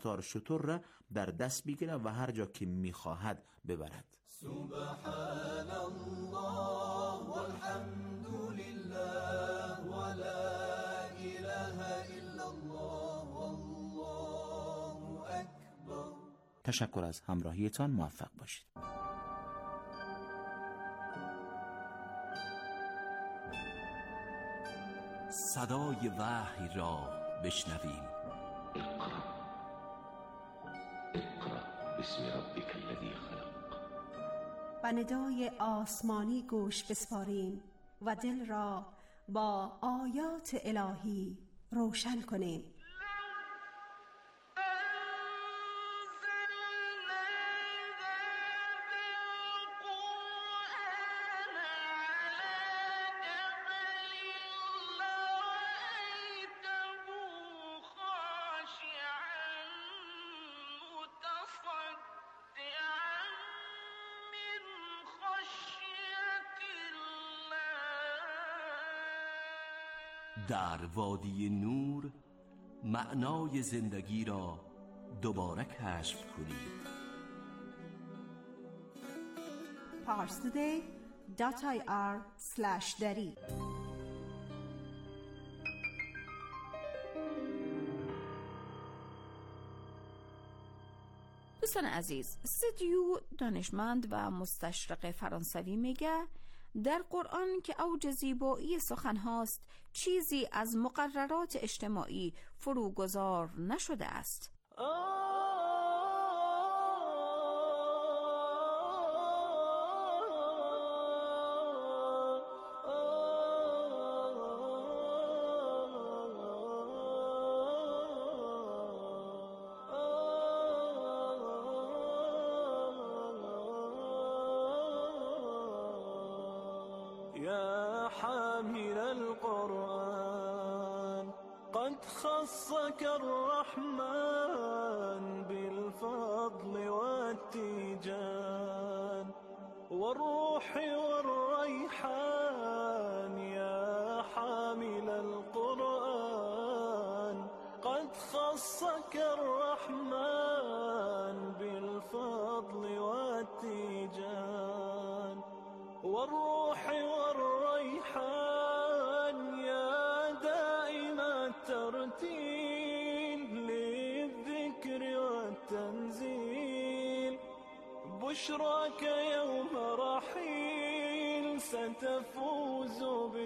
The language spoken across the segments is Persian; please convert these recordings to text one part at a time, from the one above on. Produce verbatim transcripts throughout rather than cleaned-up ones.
قطار شتر را در دست بگیرد و هر جا که میخواهد ببرد. سبحان الله والحمد لله ولا اله الا الله والله اکبر. تشکر از همراهیتان. موفق باشید. صدای وحی را بشنویم. اقرأ اقرأ باسم ربک الذی خلق. و ندای آسمانی گوش بسپاریم و دل را با آیات الهی روشن کنیم. در وادی نور معنای زندگی را دوباره کشف کنید. parstoday dot i r slash dari. دوستان عزیز، سیدیو دانشمند و مستشرق فرانسوی میگه در قرآن که اوج زیبایی سخن هاست چیزی از مقررات اجتماعی فروگذار نشده است. يا حامل القرآن قد خصك الرحمن بالفضل والتيجان والروح والريحان. يا حامل القرآن قد خصك الرحمن بالفضل والتيجان والروح والريحان. يا دائم الترتيل للذكر والتنزيل بشراك يوم رحيل ستفوز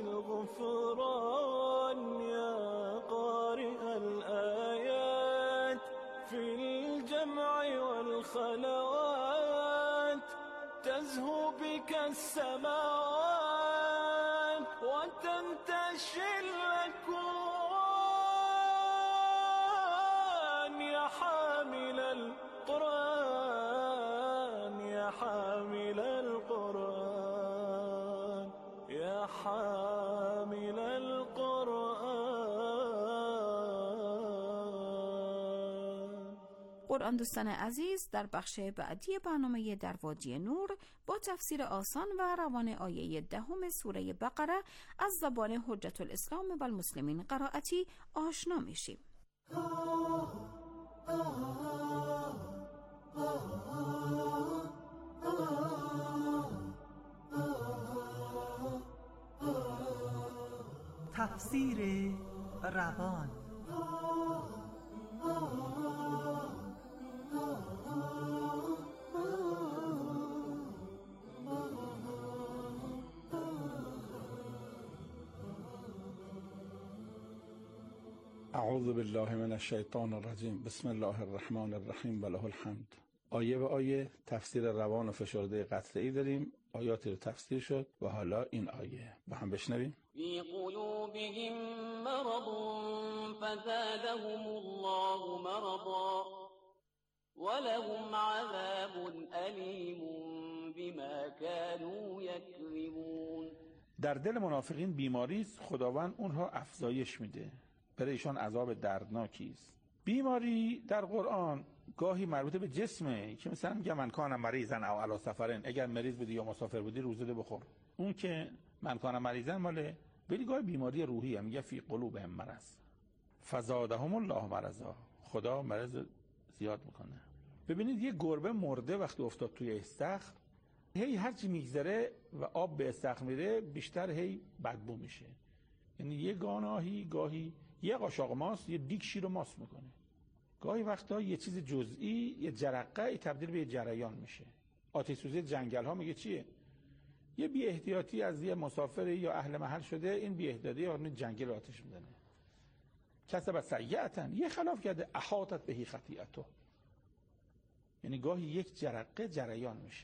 بالغفران. يا قارئ الآيات في الجمع والخلوات تزهو بك السماوات وتنتشي الأكوان. يا حامل القرآن يا حامل القرآن يا حامل القرآن. قرآن دوستان عزیز، در بخش بعدی برنامه در وادی نور با تفسیر آسان و روان آیه دهم سوره بقره از زبان حجت الاسلام و المسلمین قرائتی آشنا میشیم. تفسیر روان. اعوذ بالله من الشیطان الرجیم. بسم الله الرحمن الرحیم و له الحمد. آیه به آیه تفسیر روان و فشرده قطعی داریم. آیاتی رو تفسیر شد و حالا این آیه با هم بشنویم. فی قلوبهم مرض فزادهم الله مرضا ولهم عذاب علیم بما كانوا یکذبون. در دل منافقین بیماری است، خداوند اونها افزایش میده، برای ایشان عذاب دردناکی است. بیماری در قرآن گاهی مربوط به جسمه که مثلا میگه من کان مریضن او علی سفرن، اگر مریض بودی یا مسافر بودی روزه ده بخور. اون که من کان مریضن ماله ولی گاهی بیماری روحیه، میگه فی قلوبهم مرض فزادهم الله مرضا، خدا مرض زیاد میکنه. ببینید یه گربه مرده وقتی افتاد توی استخر، هی هرچی میگذره و آب به استخر میره بیشتر هی بدبو میشه. یعنی یه گاناهی گاهی یه قاشق ماست یه دیگ شیر رو ماست میکنه. گاهی وقتا یه چیز جزئی یه جرقه تبدیل به یه جریان میشه. آتش سوزی جنگل ها میگه چیه؟ یه بی احتیاطی از یه مسافر یا اهل محل شده، این بی احتیاطی اون جنگل آتش میزنه. کسب سیئتا، یه خلاف کرده احاطت بهی خطیئته. یعنی گاهی یک جرقه جریان میشه.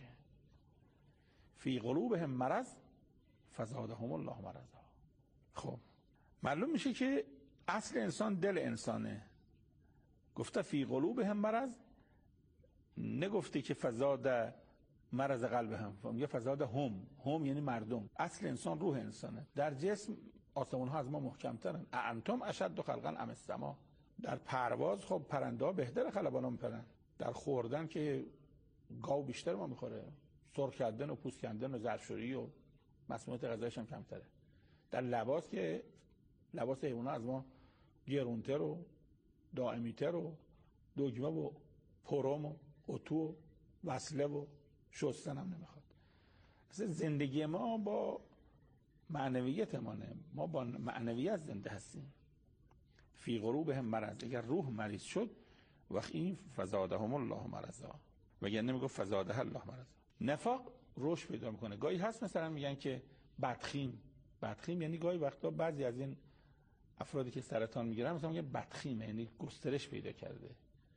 فی قلوبهم مرض فزادهم الله مرضا. خب معلوم میشه که اصل انسان دل انسانه. گفته فی قلوبهم مرض، نگفته که فزاد مرض قلبهم، میگه فزاد هم. هم یعنی مردم. اصل انسان روح انسانه. در جسم آسمون ها از ما محکم ترن. انتم اشد خلقا ام السما. در پرواز خب پرنده ها بهتر خلبانا میپرن. در خوردن که گاو بیشتر ما میخوره، سرخ کردن و پوست کندن و ظرفشویی و مسمومیت غذایش هم کمتره. در لباس که لباس حیونا از ما گرونتر و دائمیتر و دگمه و پروم و اتو و وصله و شستن هم نمیخواد. اصلا زندگی ما با معنویت مانه، ما با معنویت زنده هستیم. فی قلوبهم مرض، اگر روح مریض شد وقت این فزادهم الله مرضا، وگرنه میگه فزاده الله مرضا. نفاق رشد پیدا میکنه. گاهی هست مثلا میگن که بدخیم. بدخیم یعنی گاهی وقتا بعضی از این افرادی که سرطان میگیرن مثلا میگن بدخیمه، یعنی گسترش پیدا کرده،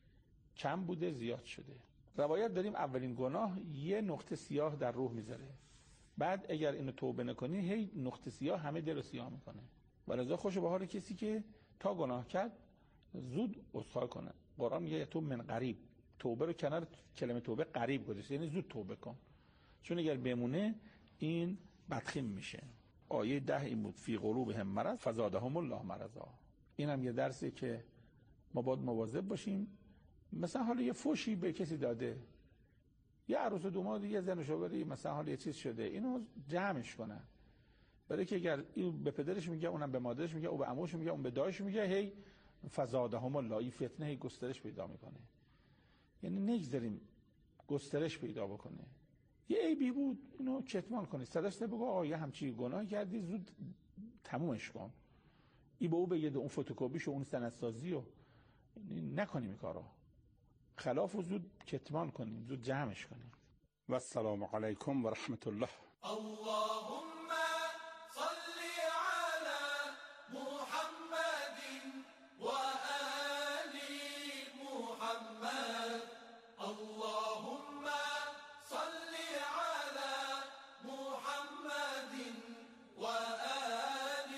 کم بوده زیاد شده. روایت داریم اولین گناه یه نقطه سیاه در روح میذاره، بعد اگر اینو توبه نکنی هی نقطه سیاه همه دل رو سیاه میکنه. ولذا خوش به حال کسی که تا گناه کرد زود عذرخواهی کنه. قرآن میگه تو من قریب، توبه رو کنار کلمه توبه قریب گذاشته، یعنی زود توبه کن، چون اگر بمونه این بدخیم میشه. آیه ده این بود فی قلوبهم مرض فزادهم الله مرضا. این هم یه درسی که ما باید مواظب باشیم. مثلا حالا یه فوشی به کسی داده، یه عروس و داماد، یه زن و شوهری مثلا حالا یه چیز شده، اینو جمعش کنن. برای که اگر این به پدرش میگه، اونم به مادرش میگه، او به عموش میگه، اون به دایش میگه، هی فزادهم الله، این فتنه هی گسترش پیدا میکنه. یعنی نگذاریم گسترش پیدا بکنه. یه عیبی بود اینو کتمان کنی، صداش بگو آقا یه همچی گناه کردی زود تمومش کن. این به او بگه اون فتوکپیش و اون سندسازی و نکنیم کارو. خلاف و زود کتمان کنیم، زود جمعش کنیم. و السلام علیکم و رحمت الله. اللهم صل على محمد و آل محمد. اللهم صل على محمد و آل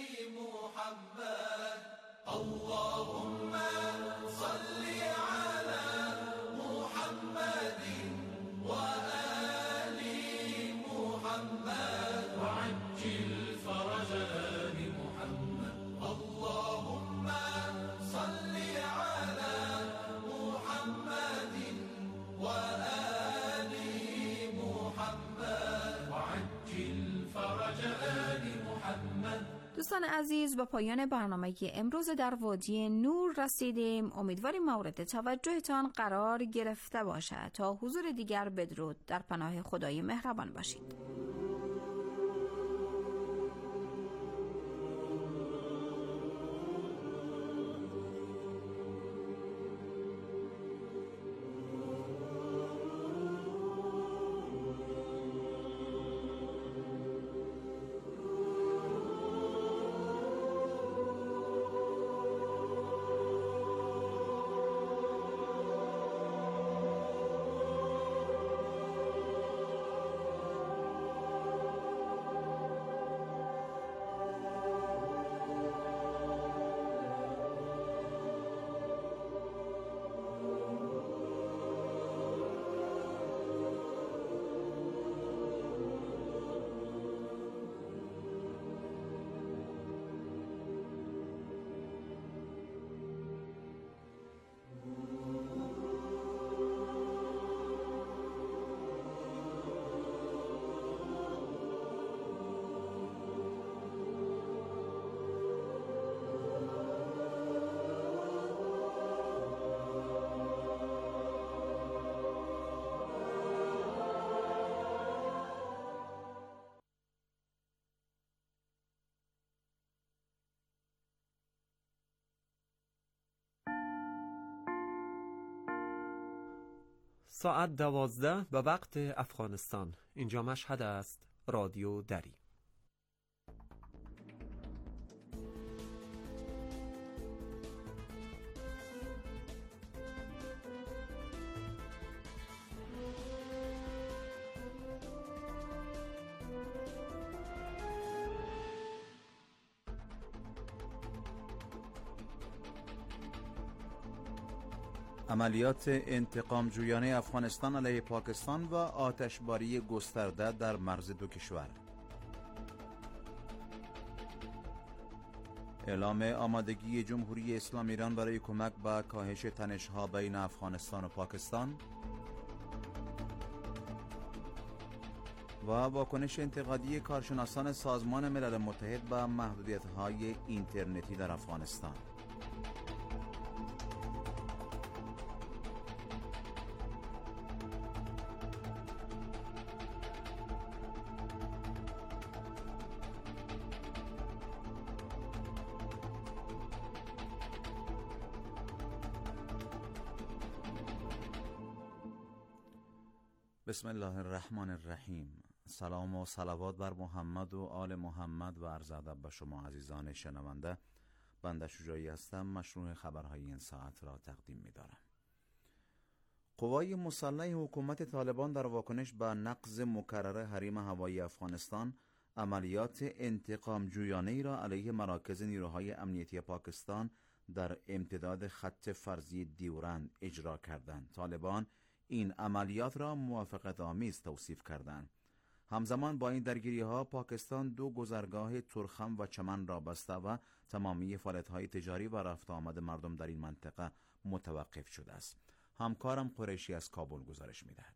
محمد. اللهم صل على محمد و آل محمد وعجل فرج آل محمد. اللهم صل على محمد و آل محمد وعجل فرج آل محمد. دوستان عزیز، با پایان برنامه امروز در وادی نور رسیدیم. امیدواریم مورد توجهتان قرار گرفته باشد. تا حضور دیگر بدرود، در پناه خدای مهربان باشید. ساعت دوازده به وقت افغانستان. اینجا مشهد است. رادیو دری. عملیات انتقام جویانه افغانستان علیه پاکستان و آتشباری گسترده در مرز دو کشور. اعلام آمادگی جمهوری اسلامی ایران برای کمک به کاهش تنش‌ها بین افغانستان و پاکستان و واکنش انتقادی کارشناسان سازمان ملل متحد به محدودیت‌های اینترنتی در افغانستان. بسم الله الرحمن الرحیم. سلام و صلوات بر محمد و آل محمد و عرض ادب به شما عزیزان شنونده. بنده شجاعی هستم. مشروع خبرهای این ساعت را تقدیم می دارم. قوای مسلح حکومت طالبان در واکنش به نقض مکرر حریم هوایی افغانستان عملیات انتقام جویانه ای را علیه مراکز نیروهای امنیتی پاکستان در امتداد خط فرضی دیورند اجرا کردند. طالبان این عملیات را موافقت آمیز توصیف کردند. همزمان با این درگیری ها پاکستان دو گذرگاه ترخم و چمن را بسته و تمامی فعالیت‌های تجاری و رفت آمد مردم در این منطقه متوقف شده است. همکارم قریشی از کابل گزارش می‌دهد.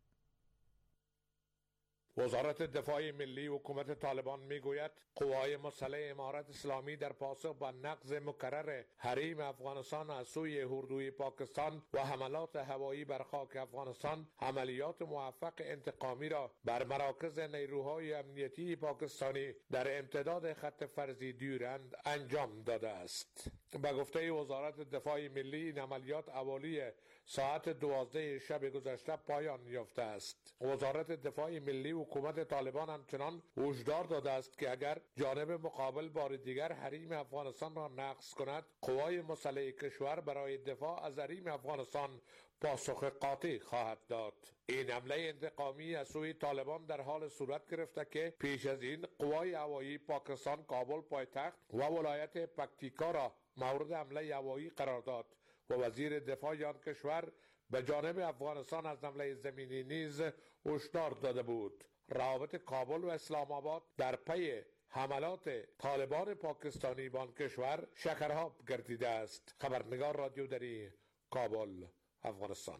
وزارت دفاع ملی حکومت طالبان میگوید قوای مسلح امارت اسلامی در پاسخ به نقض مکرر حریم افغانستان از سوی اردوی پاکستان و حملات هوایی بر خاک افغانستان عملیات موفق انتقامی را بر مراکز نیروهای امنیتی پاکستانی در امتداد خط فرضی دیورند انجام داده است. به گفته وزارت دفاع ملی این عملیات حوالی ساعت دوازده شب گذشته پایان یافته است. وزارت دفاع ملی حکومت طالبان همچنان هشدار داده است که اگر جانب مقابل بار دیگر حریم افغانستان را نقض کند، قوای مسلح کشور برای دفاع از حریم افغانستان پاسخ قاطع خواهد داد. این حمله انتقامی از سوی طالبان در حال صورت گرفته که پیش از این قوای هوایی پاکستان کابل پایتخت و ولایت پکتیکا را مورد حمله هوایی قرار داد و وزیر دفاع آن کشور به جانب افغانستان از حمله زمینی نیز هشدار داده بود. روابط کابل و اسلام آباد در پی حملات طالبان پاکستانی به آن کشور شکراب گردیده است. خبرنگار رادیو دری، کابل، افغانستان.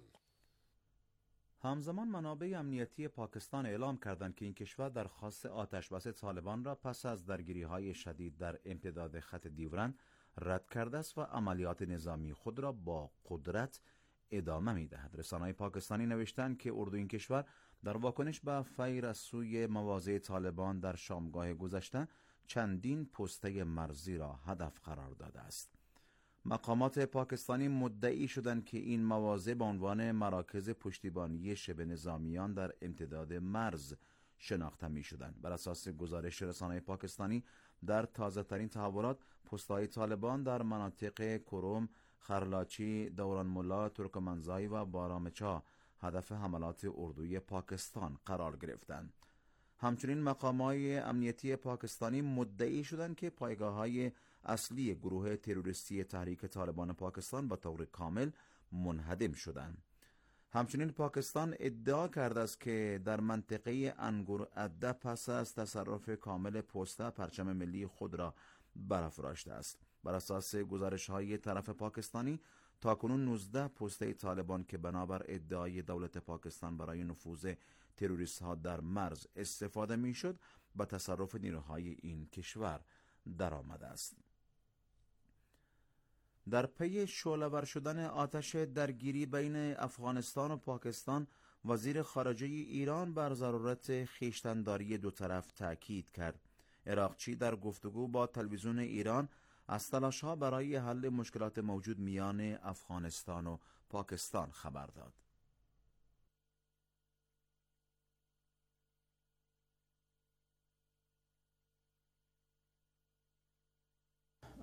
همزمان منابع امنیتی پاکستان اعلام کردند که این کشور درخواست آتشبس طالبان را پس از درگیری‌های شدید در امتداد خط دیورند رد کرده است و عملیات نظامی خود را با قدرت ادامه می‌دهد. رسانه‌های پاکستانی نوشتند که اردوی این کشور در واکنش به فیر از سوی مواضع طالبان در شامگاه گذشته چندین پسته مرزی را هدف قرار داده است. مقامات پاکستانی مدعی شدند که این مواضع به عنوان مراکز پشتیبانی شبه نظامیان در امتداد مرز شناخته می شدند. بر اساس گزارش رسانه‌های پاکستانی در تازه ترین تحولات پست‌های طالبان در مناطق کروم، خرلاچی، دوران ملا، ترکمنزای و بارامچا هدف حملات اردوی پاکستان قرار گرفتند. همچنین مقامات امنیتی پاکستانی مدعی شدند که پایگاه‌های اصلی گروه تروریستی تحریک طالبان پاکستان به طور کامل منهدم شدند. همچنین پاکستان ادعا کرده است که در منطقه انگور عده پس از تصرف کامل پسته پرچم ملی خود را برافراشته است. بر اساس گزارش‌های طرف پاکستانی تاکنون نوزده پسته طالبان که بنابر ادعای دولت پاکستان برای نفوذ تروریست‌ها در مرز استفاده می‌شد به تصرف نیروهای این کشور درآمده است. در پی شعله‌ور شدن آتش درگیری بین افغانستان و پاکستان، وزیر خارجه ایران بر ضرورت خویشتن‌داری دو طرف تأکید کرد. عراقچی در گفتگو با تلویزیون ایران از تلاش‌ها برای حل مشکلات موجود میان افغانستان و پاکستان خبر داد.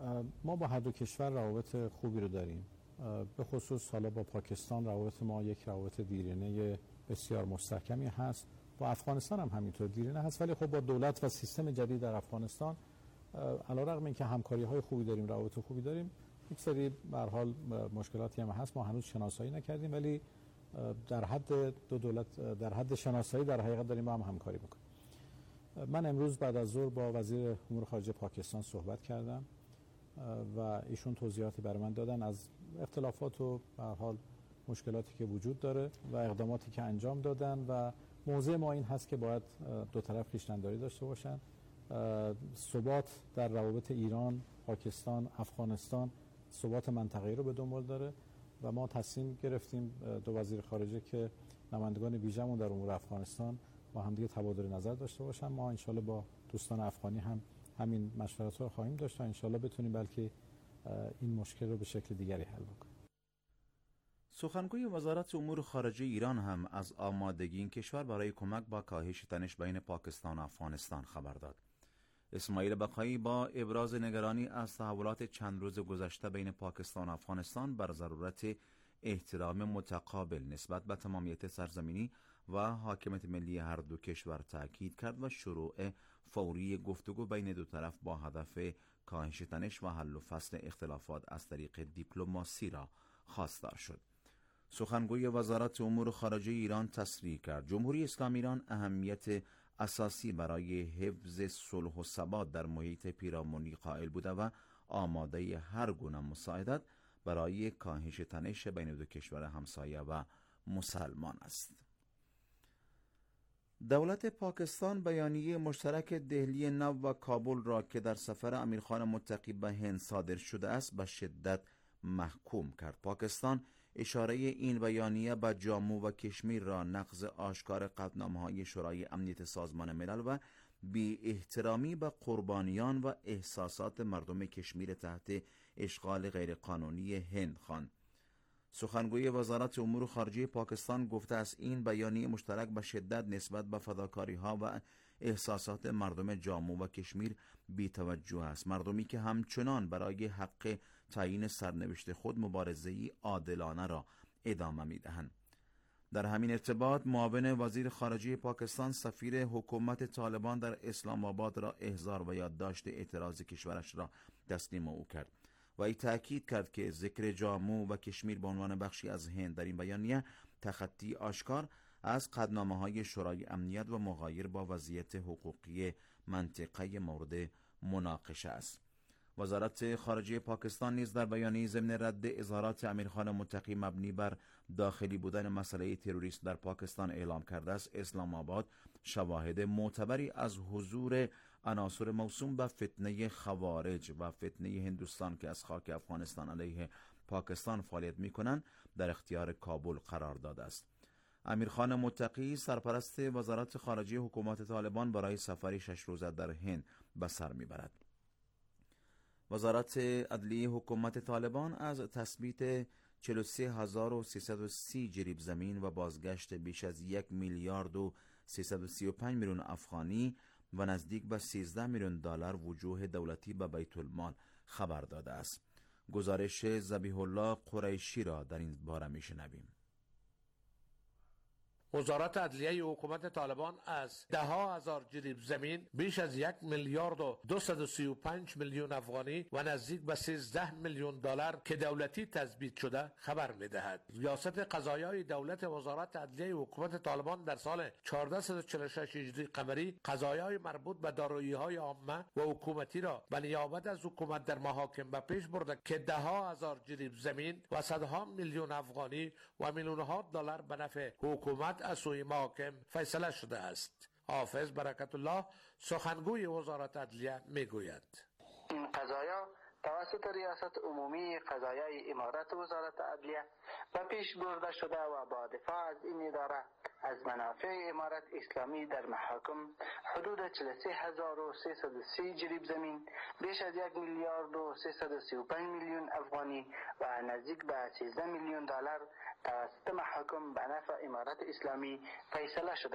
ما با هر دو کشور روابط خوبی رو داریم. به خصوص حالا با پاکستان روابط ما یک روابط دیرینه بسیار مستحکمی هست. با افغانستان هم همینطور دیرینه هست، ولی خب با دولت و سیستم جدید در افغانستان علیرغم اینکه همکاری‌های خوبی داریم، روابط خوبی داریم، یک سری به هر حال مشکلاتی هم هست. ما هنوز شناسایی نکردیم، ولی در حد دو دولت در حد شناسایی در حقیقت داریم با هم همکاری میکنیم. من امروز بعد از ظهر با وزیر امور خارجه پاکستان صحبت کردم و ایشون توضیحاتی برای من دادن از اختلافات و به هر حال مشکلاتی که وجود داره و اقداماتی که انجام دادن و موضوع ما این هست که باید دو طرف خویشتن‌داری داشته باشن. ثبات در روابط ایران، پاکستان، افغانستان ثبات منطقه‌ای رو به دنبال داره و ما تصمیم گرفتیم دو وزیر خارجه که نمایندگان ویژه‌مون در امور افغانستان با هم دیگه تبادل نظر داشته باشن. ما انشالله با دوستان افغانی هم همین مشورت‌ها رو خواهیم داشت تا انشالله بتونیم بلکه این مشکل رو به شکل دیگری حل بکنیم. سخنگوی وزارت امور خارجه ایران هم از آمادگی این کشور برای کمک با کاهش تنش بین پاکستان و افغانستان خبر داد. اسماعیل بقایی با ابراز نگرانی از تحولات چند روز گذشته بین پاکستان و افغانستان بر ضرورت احترام متقابل نسبت به تمامیت سرزمینی و حاکمیت ملی هر دو کشور تاکید کرد و شروع فوری گفتگو بین دو طرف با هدف کاهش تنش و حل و فصل اختلافات از طریق دیپلماسی را خواستار شد. سخنگوی وزارت امور خارجه ایران تصریح کرد جمهوری اسلامی ایران اهمیت اساسی برای حفظ صلح و ثبات در محیط پیرامونی قائل بوده و آماده هر گونه مساعدت برای کاهش تنش بین دو کشور همسایه و مسلمان است. دولت پاکستان بیانیه مشترک دهلی نو و کابل را که در سفر امیرخان متقی به هند صادر شده است به شدت محکوم کرد. پاکستان اشاره این بیانیه به جامو و کشمیر را نقض آشکار قطعنامه‌های شورای امنیت سازمان ملل و بی احترامی به قربانیان و احساسات مردم کشمیر تحت اشغال غیرقانونی هند خواند. سخنگوی وزارت امور خارجه پاکستان گفته است این بیانیه مشترک به شدت نسبت به فداکاری‌ها و احساسات مردم جامو و کشمیر بی توجه است، مردمی که همچنان برای حق تعیین سرنوشت خود مبارزه‌ای عادلانه را ادامه می‌دهند. در همین ارتباط معاون وزیر خارجه پاکستان سفیر حکومت طالبان در اسلام آباد را احضار و یادداشت اعتراض کشورش را تسلیم او کرد و ای تأکید کرد که ذکر جامو و کشمیر به عنوان بخشی از هند در این بیانیه تخطی آشکار از قطعنامه‌های شورای امنیت و مغایر با وضعیت حقوقی منطقه مورد مناقشه است. وزارت خارجه پاکستان نیز در بیانیه ضمن رد اظهارات امیرخان متقی مبنی بر داخلی بودن مسئله تروریسم در پاکستان اعلام کرده است اسلام آباد شواهد معتبری از حضور عناصر موسوم به فتنه خوارج و فتنه هندوستان که از خاک افغانستان علیه پاکستان فعالیت می‌کنند در اختیار کابل قرار داده است. امیرخان متقی سرپرست وزارت خارجه حکومت طالبان برای سفری شش روزه در هند به سر می‌برد. وزارت عدلیه حکومت طالبان از تثبیت چهل و سه هزار و سیصد و سی جریب زمین و بازگشت بیش از یک میلیارد و سیصد و سی و پنج میلیون افغانی و نزدیک به سیزده میلیون دلار وجوه دولتی به بیت المال خبر داده است. گزارش ذبیح الله قریشی را در این باره میشنویم. وزارت عدلیه حکومت طالبان از ده ها هزار جریب زمین بیش از یک میلیارد و دویست و سی و پنج میلیون افغانی و نزدیک به سیزده میلیون دلار که دولتی تثبیت شده خبر می‌دهد. ریاست قضایای دولت وزارت عدلیه حکومت طالبان در سال چهارصد و چهل و شش هجری قمری قضایای مربوط به دارایی‌های عامه و حکومتی را به نیابت از حکومت در محاکم به پیش برده که ده ها هزار جریب زمین و صدها میلیون افغانی و میلیون‌ها دلار به نفع حکومت از سوی محاکم فیصله شده است. حافظ برکت الله سخنگوی وزارت عدلیه میگوید این قضایا توسط ریاست عمومی قضایای امارت وزارت عدلیه به پیش برده شده و با دفاع از این اداره از منافع امارت اسلامی در محاکم حدود چهل و سه هزار و سیصد و سی جریب زمین بیش از یک میلیارد و سیصد و سی و پنج میلیون افغانی و نزدیک به سیزده میلیون دلار توسط محاکم به نفع امارت اسلامی فیصله شده است.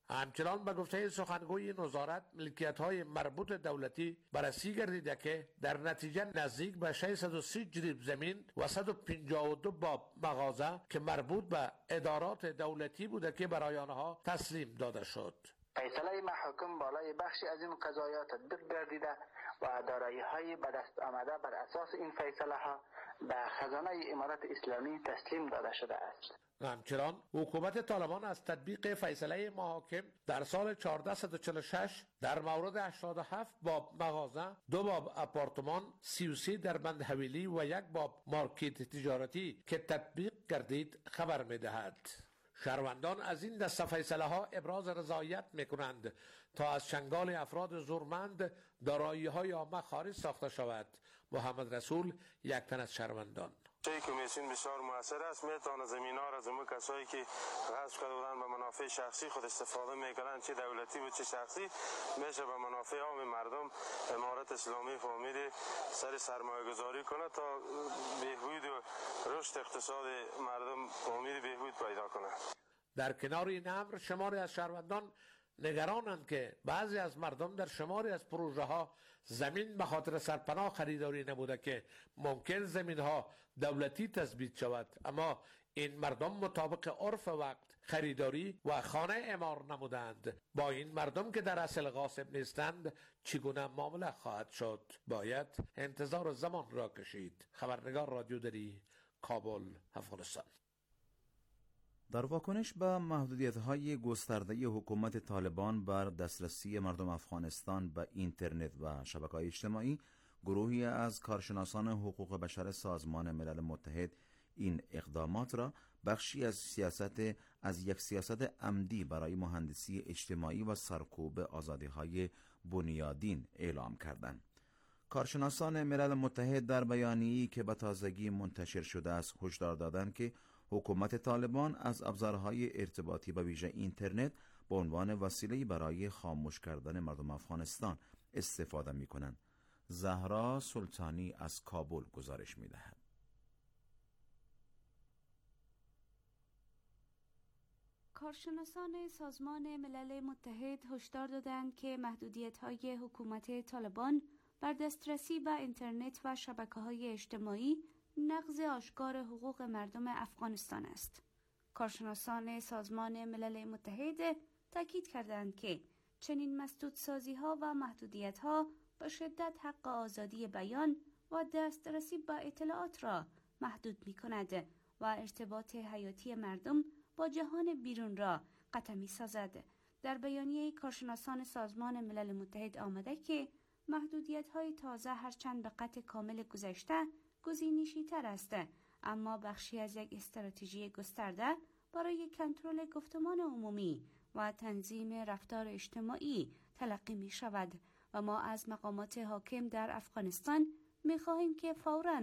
همچنان به گفته سخنگوی وزارت ملکیت‌های مربوط دولتی بررسی گردیده که در نتیجه نزدیک به ششصد و سی جریب زمین و صد و پنجاه و دو باب مغازه که مربوط به ادارات دولتی بوده که برای آنها تسلیم داده شد. فیصله محاکم بالای بخشی از این قضایات تطبیق گردیده و دارایی‌های به دست آمده بر اساس این فیصله ها به خزانه امارت اسلامی تسلیم داده شده است. همچنان حکومت طالبان از تطبیق فیصله محاکم در سال هزار و چهارصد و چهل و شش در مورد هشتاد و هفت باب مغازه، دو باب آپارتمان، سی و سه دربند حویلی و یک باب مارکت تجارتی که تطبیق گردید خبر می‌دهد. شهروندان از این دسته فیصله ها ابراز رضایت می کنند تا از چنگال افراد زورمند دارایی های عامه خارج ساخته شود. محمد رسول یک تن از شهروندان: چه کمیسیون بسیار موثر است، میتونه زمین ها را از اون کسایی که غصب کرده بودن به منافع شخصی خود استفاده میکنن، چه دولتی و چه شخصی، میشه به منافع عام مردم امارت اسلامی فهمیده سر سرمایه گذاری کنه تا بهبود و رشد اقتصاد مردم فهمیده بهبود پیدا کنه. در کنار این امر شماری از شهروندان نگرانند که بعضی از مردم در شماری از پروژه ها زمین به خاطر سرپناه خریداری نموده که ممکن زمین ها دولتی تثبیت شود، اما این مردم مطابق عرف وقت خریداری و خانه اعمار نمودند. با این مردم که در اصل غاصب نیستند چگونه معامله خواهد شد؟ باید انتظار زمان را کشید. خبرنگار رادیو دری، کابل، افغانستان. در واکنش به محدودیت‌های گسترده حکومت طالبان بر دسترسی مردم افغانستان به اینترنت و شبکه‌های اجتماعی، گروهی از کارشناسان حقوق بشر سازمان ملل متحد این اقدامات را بخشی از سیاست از یک سیاست عمدی برای مهندسی اجتماعی و سرکوب آزادی‌های بنیادین اعلام کردند. کارشناسان ملل متحد در بیانیه‌ای که به تازگی منتشر شده است هشدار دادند که حکومت طالبان از ابزارهای ارتباطی به ویژه اینترنت به عنوان وسیله‌ای برای خاموش کردن مردم افغانستان استفاده می‌کنند. زهرا سلطانی از کابل گزارش می‌دهد. کارشناسان سازمان ملل متحد هشدار دادند که محدودیت‌های حکومت طالبان بر دسترسی به اینترنت و شبکه‌های اجتماعی نقض آشکار حقوق مردم افغانستان است. کارشناسان سازمان ملل متحد تاکید کردند که چنین مسدودسازی‌ها و محدودیت‌ها به شدت حق آزادی بیان و دسترسی به اطلاعات را محدود می‌کند و ارتباط حیاتی مردم با جهان بیرون را قطع می‌سازد. در بیانیه کارشناسان سازمان ملل متحد آمده که محدودیت‌های تازه هرچند به قطع کامل گذشته گزینشی تر است، اما بخشی از یک استراتژی گسترده برای کنترل گفتمان عمومی و تنظیم رفتار اجتماعی تلقی می شود و ما از مقامات حاکم در افغانستان می خواهیم که فوراً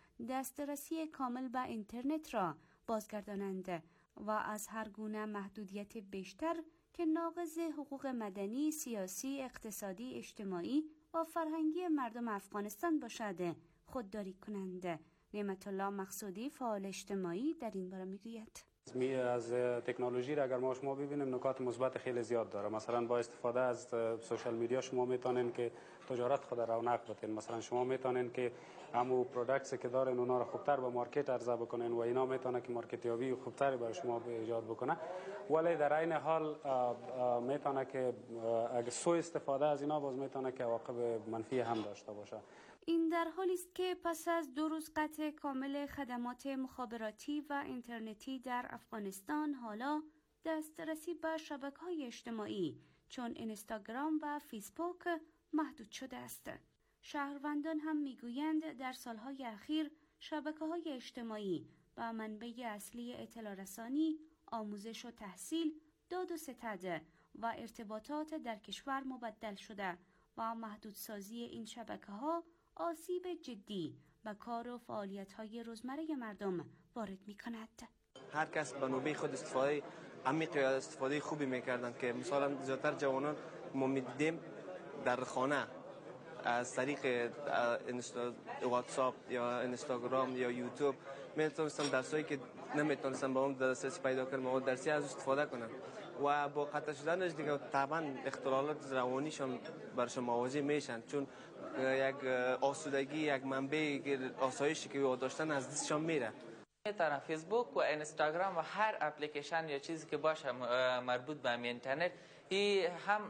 دسترسی کامل به اینترنت را بازگردانند و از هر گونه محدودیت بیشتر که ناقض حقوق مدنی، سیاسی، اقتصادی، اجتماعی و فرهنگی مردم افغانستان باشد خودداری کنند. نعمت الله مقصودی فعال اجتماعی در این باره میگوید: از تکنولوژی را اگر ما شما ببینیم نکات مثبت خیلی زیاد داره. مثلا با استفاده از سوشال میدیا شما میتونین که تجارت خود را رونق بدین. مثلا شما میتونین که همو پروداکتس که دارین اونا رو خوبتر به مارکت عرضه بکنین و اینا میتونه که مارکت یابی خوبتری برای شما ایجاد بکنه، ولی در عین حال میتونه که اگه سوء استفاده از اینا باز میتونه که عواقب منفی هم داشته باشه. این در حالی است که پس از دو روز قطع کامل خدمات مخابراتی و اینترنتی در افغانستان، حالا دسترسی به شبکه‌های اجتماعی چون اینستاگرام و فیسبوک محدود شده است. شهروندان هم میگویند در سالهای اخیر شبکه‌های اجتماعی به منبع اصلی اطلاع رسانی، آموزش و تحصیل، داد و ستد و ارتباطات در کشور مبدل شده و محدودسازی این شبکه‌ها آسیب جدی به کار و فعالیت‌های روزمره مردم وارد می‌کند. هر کس به نوبه خود استفاده عمیق یا استفاده خوبی می‌کردند که مثلا زیادتر جوانان ما می‌دیدیم در خانه از طریق واتساپ یا اینستاگرام یا یوتیوب می‌تونستن درسایی که نمیتونستن به اون دسترسی پیدا کنن مواد درسی از استفاده کنن و با قطع شدنش دیگه طبعا اختلالات روانیشون برشون موازی میشن، چون یک آسودگی، یک منبع آسایشی که او داشتن از دستشون میره. طرف فیسبوک و اینستاگرام و هر اپلیکیشن یا چیزی که باشه مربوط به اینترنت، این هم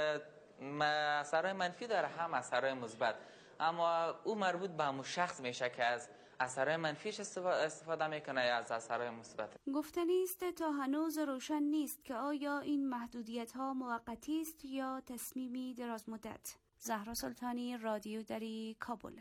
اثرهای منفی داره هم اثرهای مثبت، اما او مربوط به همون شخص میشه که از اثرهای منفیش استفاده میکنه یا از اثرهای مثبت. گفتنی است تا هنوز روشن نیست که آیا این محدودیت ها موقتی است یا تصمیمی دراز مدت. زهرا سلطانی، رادیو دری، کابل.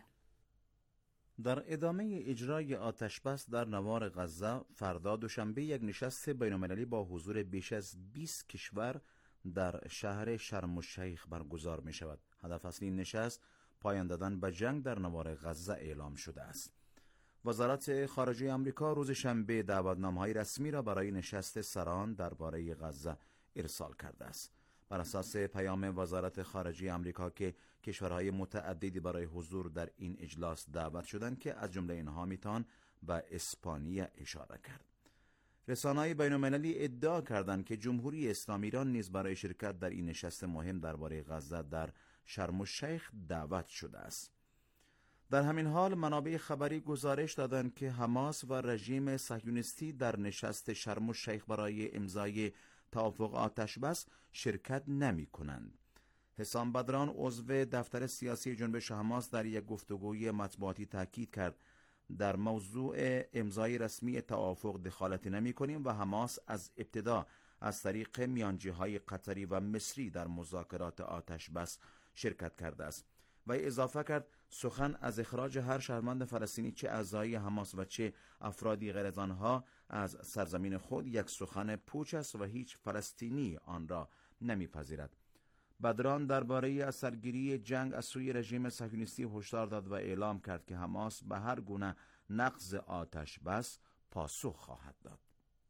در ادامه اجرای آتشبس در نوار غزه، فردا دوشنبه یک نشست بین‌المللی با حضور بیش از بیست کشور در شهر شرم الشیخ برگزار می شود. هدف اصلی این نشست پایان دادن به جنگ در نوار غزه اعلام شده است. وزارت خارجه آمریکا روز شنبه دعوتنامه‌های رسمی را برای نشست سران درباره غزه ارسال کرده است. بر اساس پیام وزارت خارجه آمریکا که کشورهای متعددی برای حضور در این اجلاس دعوت شدند که از جمله اینها میتوان به اسپانیا اشاره کرد. رسانه‌های بین‌المللی ادعا کردند که جمهوری اسلامی ایران نیز برای شرکت در این نشست مهم درباره غزه در شرم الشیخ دعوت شده است. در همین حال منابع خبری گزارش دادند که حماس و رژیم صهیونیستی در نشست شرم الشیخ برای امضای توافق آتشبس شرکت نمی کنند. حسام بدران عضو دفتر سیاسی جنبش حماس در یک گفتگوی مطبوعاتی تاکید کرد در موضوع امضای رسمی توافق دخالت نمی کنیم و حماس از ابتدا از طریق میانجی‌های قطری و مصری در مذاکرات آتشبس شرکت کرده است. و اضافه کرد سخن از اخراج هر شهروند فلسطینی، چه اعضای حماس و چه افرادی غیر از آنها، از سرزمین خود یک سخن پوچ است و هیچ فلسطینی آن را نمیپذیرد. بدران درباره اثرگیری جنگ از سوی رژیم صهیونیستی هشدار داد و اعلام کرد که حماس به هر گونه نقض آتش بس پاسخ خواهد داد.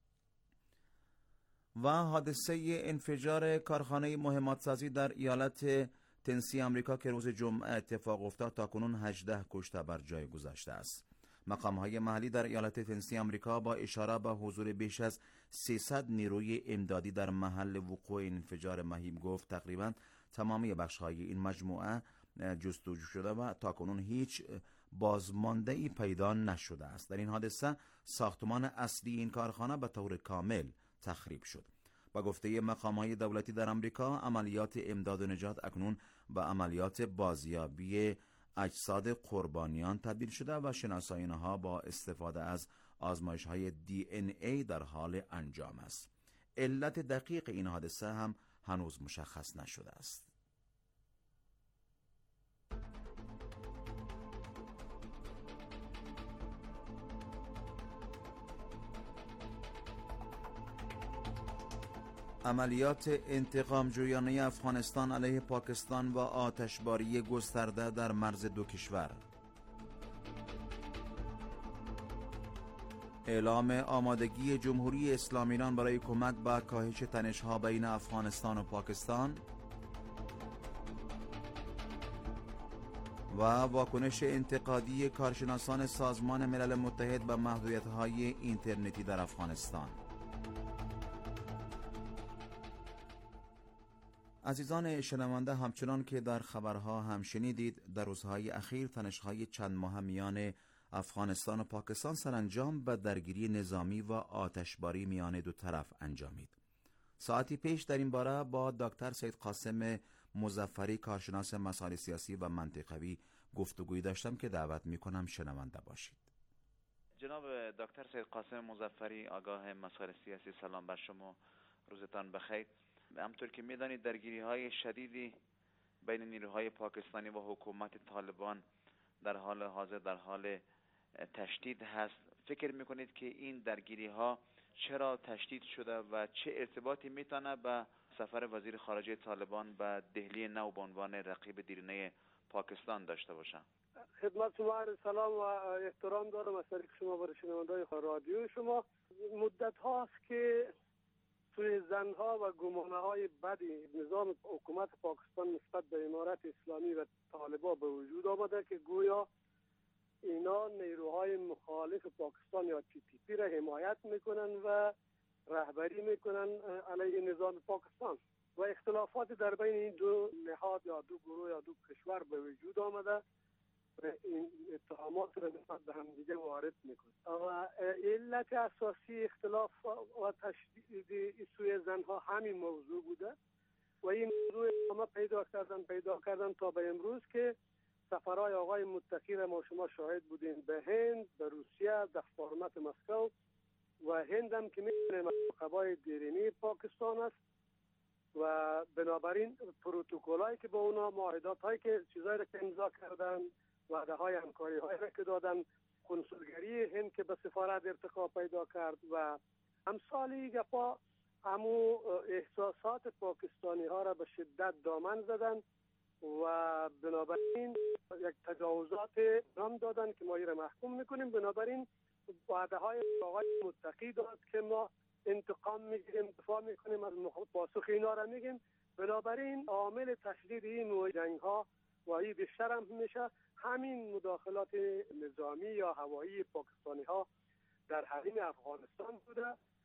و حادثه انفجار کارخانه مهمات سازی در ایالت تنسی آمریکا که روز جمعه اتفاق افتاد تاکنون هجده کشته بر جای گذشته است. مقام‌های محلی در ایالت تنسی آمریکا با اشاره به حضور بیش از سیصد نیروی امدادی در محل وقوع انفجار مهیب گفت تقریباً تمامی بخش‌های این مجموعه جستجو شده و تاکنون هیچ بازمانده‌ای پیدا نشده است. در این حادثه ساختمان اصلی این کارخانه به طور کامل تخریب شد. با گفته مقام‌های دولتی در آمریکا، عملیات امداد و نجات اکنون به عملیات بازیابی اجساد قربانیان تبدیل شده و شناسایی آنها با استفاده از آزمایش‌های دی ان ای در حال انجام است. علت دقیق این حادثه هم هنوز مشخص نشده است. عملیات انتقام جویانه افغانستان علیه پاکستان و آتشباری گسترده در مرز دو کشور. اعلام آمادگی جمهوری اسلامی ایران برای کمک به کاهش تنش‌ها بین افغانستان و پاکستان و واکنش انتقادی کارشناسان سازمان ملل متحد به محدودیت‌های اینترنتی در افغانستان. عزیزان شنونده، همچنان که در خبرها هم شنیدید، در روزهای اخیر تنش‌های چند ماه میان افغانستان و پاکستان سرانجام به درگیری نظامی و آتشباری میان دو طرف انجامید. ساعتی پیش در این باره با دکتر سید قاسم مظفری، کارشناس مسائل سیاسی و منطقوی، گفتگویی داشتم که دعوت میکنم شنونده باشید. جناب دکتر سید قاسم مظفری، آگاه مسائل سیاسی، سلام بر شما، روزتان بخیر. همطور که میدانید درگیری های شدیدی بین نیروهای پاکستانی و حکومت طالبان در حال حاضر در حال تشدید هست. فکر میکنید که این درگیری ها چرا تشدید شده و چه ارتباطی میتونه به سفر وزیر خارجه طالبان به دهلی نو به عنوان رقیب دیرینه پاکستان داشته باشه؟ خدمت شما عرض سلام و احترام دارم از طریق شما برای شنونده‌های رادیو شما. مدت هاست که توی زنها و گمانه های بدی نظام حکومت پاکستان نسبت به امارت اسلامی و طالبان به وجود آمده که گویا اینا نیروهای مخالف پاکستان یا تی تی پی را حمایت میکنن و رهبری میکنن علیه نظام پاکستان و اختلافات در بین این دو نهاد یا دو گروه یا دو کشور به وجود آمده و این اتهامات را نسبت به هم دیگه وارد میکنه و علت اساسی اختلاف و تشدید سوی زنها همین موضوع بوده و این موضوع ادامه پیدا کردن پیدا کردن تا به امروز که سفرهای آقای متقی را ما شما شاهد بودیم به هند، به روسیه، در فرمت مسکو و هند هم که می‌دونیم قبای دیرینی پاکستان است و بنابراین پروتکل‌هایی که با اونا معاهدات هایی که چیزایی را که امضا کردن وعده های همکاری هایی را که دادن کنسولگری هند که به سفارت ارتقا پیدا کرد و امثالی گپا همو احساسات پاکستانی ها را به شدت دامن زدن و بنابراین یک تجاوزات نام دادن که ما را محکوم میکنیم. بنابراین وعده های آقای متقی داد که ما انتقام میگیریم، دفاع میکنیم از پاسخ اینا را میگیم. بنابراین عامل تشدید این جنگ ها و این بیشتر هم میشه همین مداخلات نظامی یا هوایی پاکستانی ها در حریم افغانستان بوده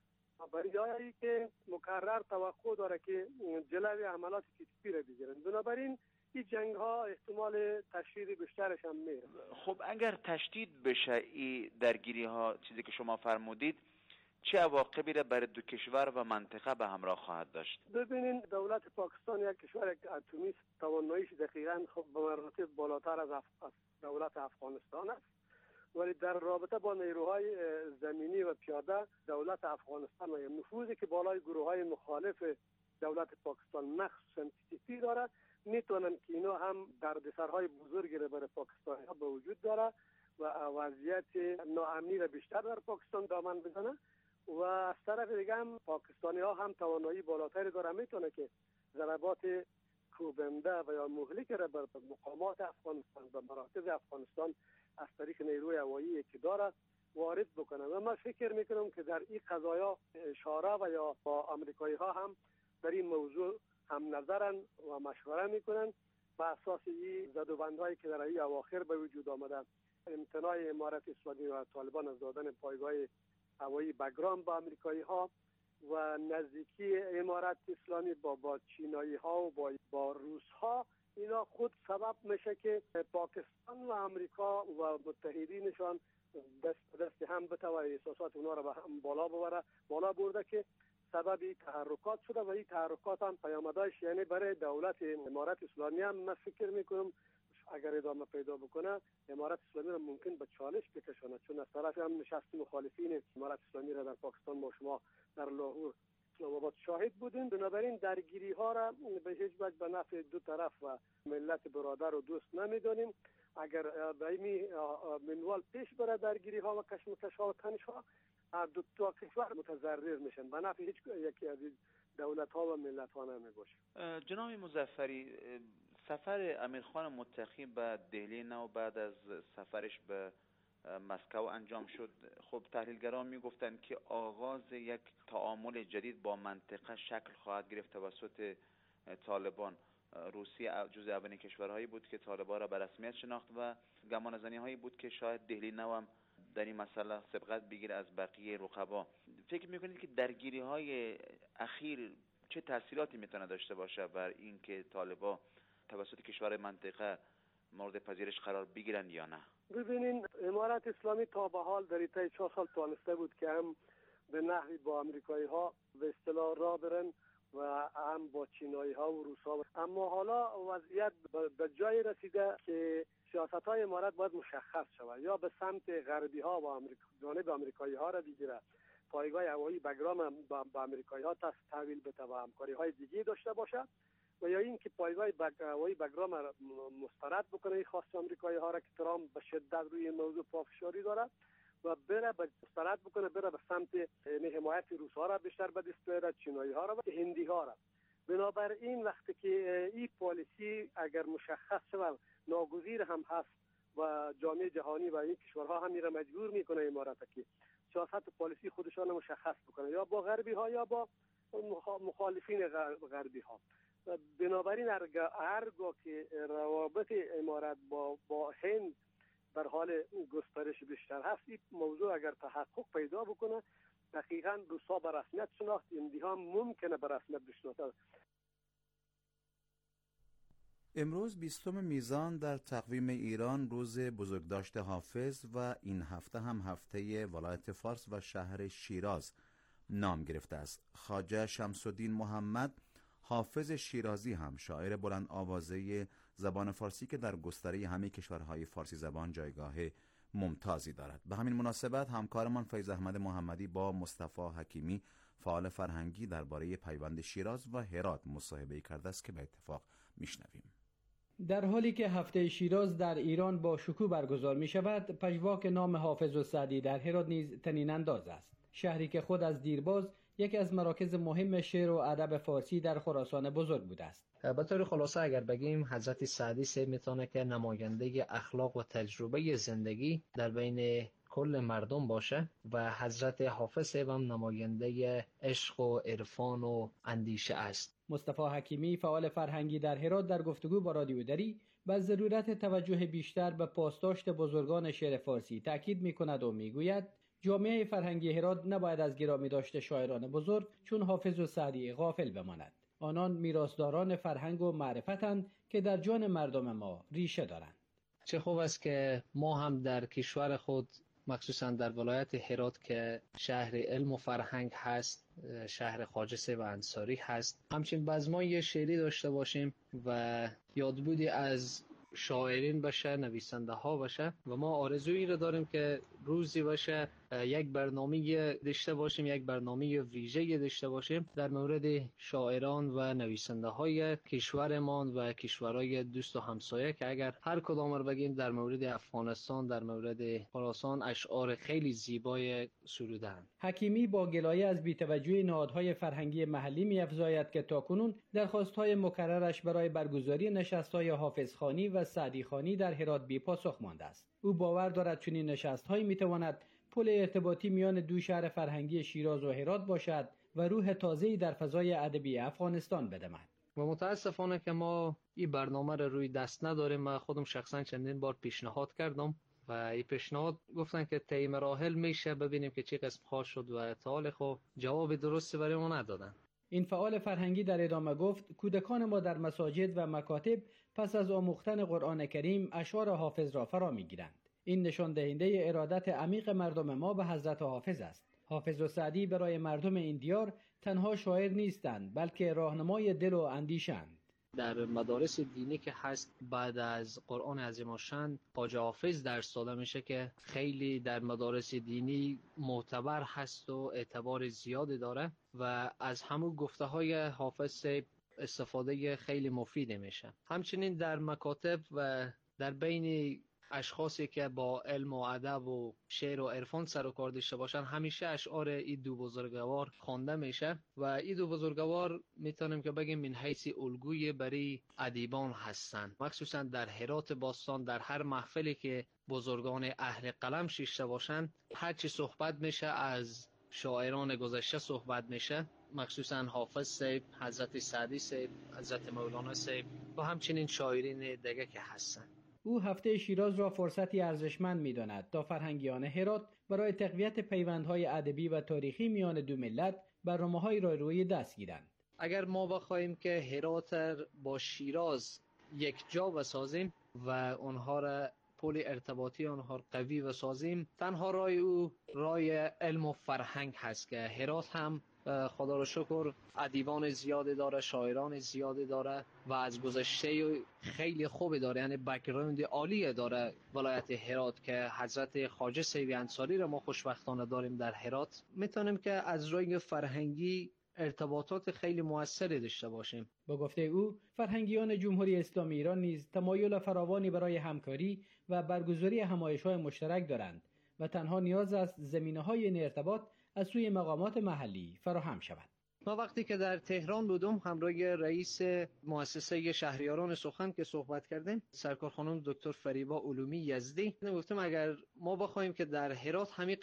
و برای جایی که مکرر توقع داره که جلوی عملات تی تی پی را بگیرن. بنابراین این جنگ ها احتمال تشدید بیشترش هم میره. خب اگر تشدید بشه این درگیری ها چیزی که شما فرمودید چه عواقبی را برای دو کشور و منطقه به همراه خواهد داشت؟ ببینین دولت پاکستان یک کشور اتمی است، تواناییش دقیقاً خب به مراتب بالاتر از اف... دولت افغانستان است، ولی در رابطه با نیروهای زمینی و پیاده دولت افغانستان و نفوذی که بالای گروه‌های مخالف دولت پاکستان مخصوصاً تی تی پی داره میتونن که اینا هم دردسرهای بزرگی را برای پاکستانی ها به وجود داره و وضعیت ناامنی را بیشتر در پاکستان دامن بزنه و از طرف دیگه هم پاکستانی ها هم توانایی بالاتری داره میتونه که ضربات کوبنده و یا مهلک را بر مقامات افغانستان و مراکز افغانستان از طریق نیروی هوایی که داره وارد بکنه و من فکر میکنم که در این قضایا اشاره و یا با آمریکایی ها هم در این موضوع هم نظرن و مشوره میکنن و اساس این زدوبندهایی که در این اواخر به وجود آمده امتناع امارت اسلامی و طالبان از دادن پایگاه هوایی بگرام با آمریکایی ها و نزدیکی امارت اسلامی با با چینایی ها و با, با روس ها اینا خود سبب میشه که پاکستان و آمریکا و متحدینشان دست دست هم بتوه احساسات اونا را به هم بالا ببره بالا برده که سبب تحرکات شده و این تحرکات هم پیامدهایش یعنی برای دولت امارت اسلامی هم من فکر میکنم اگر ادامه پیدا بکنه امارت اسلامی را ممکن به چالش بکشاند، چون از طرف هم نشست مخالفین امارت اسلامی را در پاکستان ما شما در لاهور اسلام آباد شاهد بودیم. بنابراین درگیری ها را به هیچ وجه به نفع دو طرف و ملت برادر و دوست نمیدانیم. اگر به این منوال پیش بره درگیری ها و کشمکش ها و تنش ها دو تا کشور متضرر میشن، به نفع هیچ یکی از دولت ها و ملت ها نمیباشه. جناب مظفری، سفر امیرخان متقی به دهلی نو بعد از سفرش به مسکو انجام شد. خب تحلیلگران میگفتند که آغاز یک تعامل جدید با منطقه شکل خواهد گرفت توسط طالبان. روسیه جزء اولین کشورهایی بود که طالبان را به رسمیت شناخت و گمانه‌زنی هایی بود که شاید دهلی نو هم در این مسئله سبقت بگیره از بقیه رقبا. فکر میکنید که درگیری های اخیر چه تاثیراتی میتونه داشته باشه بر اینکه طالبان توسط کشور منطقه مورد پذیرش قرار بگیرند یا نه؟ ببینین امارت اسلامی تا به حال در طی چهار سال توانسته بود که هم به نحوی با امریکایی ها به اصطلاح را برن و هم با چینایی ها و روس ها، اما حالا وضعیت به جای رسیده که سیاست های امارت باید مشخص شود، یا به سمت غربی ها و امریکا جانب امریکایی ها را بگیره، پایگاه هوایی بگرام با امریکایی ها تحویل بده و همکاری های دیگه داشته باشه، و یا این که پایگاه هوایی بگرام مسترد بکنه خاص امریکایی ها را که ترامپ به شدت روی این موضوع پافشاری داره و بره به مسترد بکنه، بره به سمت حمایت روس ها را بیشتر به دست بیاره، چینایی ها را و هندی ها را. بنابراین وقتی که این پالیسی اگر مشخص شود ناگزیر هم هست و جامعه جهانی و این کشورها هم میره مجبور میکنه امارات که سیاست پالیسی خودشان مشخص بکنه، یا با غربی ها یا با مخالفین غربی ها. بنابراین هرگاه که روابط امارات با با هند در حال گسترش بیشتر هست. این موضوع اگر تحقق پیدا بکنه دقیقاً روسا به رسمیت شناخت، هندی ها ممکنه به رسمیت بشناسند. امروز بیستم میزان در تقویم ایران روز بزرگداشت حافظ و این هفته هم هفته ولایت فارس و شهر شیراز نام گرفته است. خواجه شمس الدین محمد حافظ شیرازی هم شاعر بلند آوازه زبان فارسی که در گستره همه کشورهای فارسی زبان جایگاه ممتازی دارد. به همین مناسبت همکارمان فیض احمد محمدی با مصطفی حکیمی فعال فرهنگی درباره پیوند شیراز و هرات مصاحبه کرده است که به اتفاق میشنویم. در حالی که هفته شیراز در ایران با شکوه برگزار می شود، پژواک نام حافظ السعدی در هرات نیز طنین انداز است. شهری که خود از دیرباز یکی از مراکز مهم شعر و ادب فارسی در خراسان بزرگ بوده است. به طور خلاصه اگر بگیم حضرت سعدی سه میتونه که نماینده اخلاق و تجربه زندگی در بین کل مردم باشه و حضرت حافظ هم نماینده عشق و عرفان و اندیشه است. مصطفی حکیمی فعال فرهنگی در هرات در گفتگو با رادیو دری به ضرورت توجه بیشتر به پاسداشت بزرگان شعر فارسی تاکید می‌کند و می‌گوید جامعه فرهنگی هرات نباید از گرامی داشته شاعران بزرگ چون حافظ السعدی غافل بماند. آنان میراثداران فرهنگ و معرفتند که در جان مردم ما ریشه دارند. چه خوب است که ما هم در کشور خود مخصوصا در ولایت هرات که شهر علم و فرهنگ هست، شهر خواجه سیب انصاری هست، همچنین بزمای شعری داشته باشیم و یادبودی از شاعرین باشه، نویسنده ها باشه و ما آرزویی رو داریم که روزی باشه یک برنامه داشته باشیم، یک برنامه ویژه داشته باشیم در مورد شاعران و نویسنده های کشورمان و کشورهای دوست و همسایه که اگر هر کدام رو بگیم در مورد افغانستان، در مورد خراسان اشعار خیلی زیبای سرودند. حکیمی با گلایه از بی‌توجهی نهادهای فرهنگی محلی می‌افزاید که تاکنون درخواست‌های مکررش برای برگزاری نشست‌های حافظخوانی و سعدیخوانی در هرات بی پاسخ مانده است. او باور دارد چنین نشست‌هایی می‌تواند پل ارتباطی میان دو شهر فرهنگی شیراز و هرات باشد و روح تازه‌ای در فضای ادبی افغانستان بدمد. و متاسفانه که ما این برنامه رو روی دست نداریم. من خودم شخصا چندین بار پیشنهاد کردم و این پیشنهاد گفتن که طی مراحل میشه ببینیم که چه قسم خواهد شد و تا حال خب جواب درستی برای ما ندادن. این فعال فرهنگی در ادامه گفت کودکان ما در مساجد و مکاتب پس از آموختن قرآن کریم اشعار حافظ را فرا میگیرند. این نشان دهنده ارادت عمیق مردم ما به حضرت حافظ است. حافظ السعدی برای مردم این دیار تنها شاعر نیستند بلکه راهنمای دل و اندیشه‌اند. در مدارس دینی که هست بعد از قرآن عظیم الشان خواجه حافظ درس داده میشه که خیلی در مدارس دینی معتبر هست و اعتبار زیادی داره و از همون گفته های حافظ استفاده خیلی مفید میشه. همچنین در مکاتب و در بین اشخاصی که با علم و ادب و شعر و عرفان سر و کار داشته باشن همیشه اشعار این دو بزرگوار خوانده میشه و این دو بزرگوار میتونیم که بگیم من حیث الگوی برای ادیبان هستن. مخصوصا در هرات باستان در هر محفلی که بزرگان اهل قلم شیشته باشن هرچی صحبت میشه از شاعران گذشته صحبت میشه، مخصوصا حافظ سیب، حضرت سعدی سیب، حضرت مولانا سیب و همچنین شاعرین دیگه که هستن. او هفته شیراز را فرصتی ارزشمند می‌داند تا فرهنگیان هرات برای تقویت پیوندهای ادبی و تاریخی میان دو ملت برنامه‌هایی را روی دست گیرند. اگر ما بخوایم که هرات با شیراز یک جا بسازیم و آنها را پل ارتباطی آنها قوی بسازیم، تنها راه او راه علم و فرهنگ هست که هرات هم خدا رو شکر ادیبان زیادی داره، شاعران زیادی داره و از گذشته خیلی خوبی داره، یعنی بک‌گراند عالی داره ولایت هرات که حضرت خواجه سیب انصاری رو ما خوشبختانه داریم در هرات. میتونیم که از روی فرهنگی ارتباطات خیلی موثری داشته باشیم. با گفته او فرهنگیان جمهوری اسلامی ایران نیز تمایل فراوانی برای همکاری و برگزاری همایش‌های مشترک دارند و تنها نیاز است زمینه‌های این ارتباط از سوی مقامات محلی فراهم شود. ما وقتی که در تهران بودم همراه رئیس مؤسسه شهریاران سخن که صحبت کردیم، سرکار خانم دکتر فریبا علومی یزدی، گفتم اگر ما بخوایم که در هرات همین قسم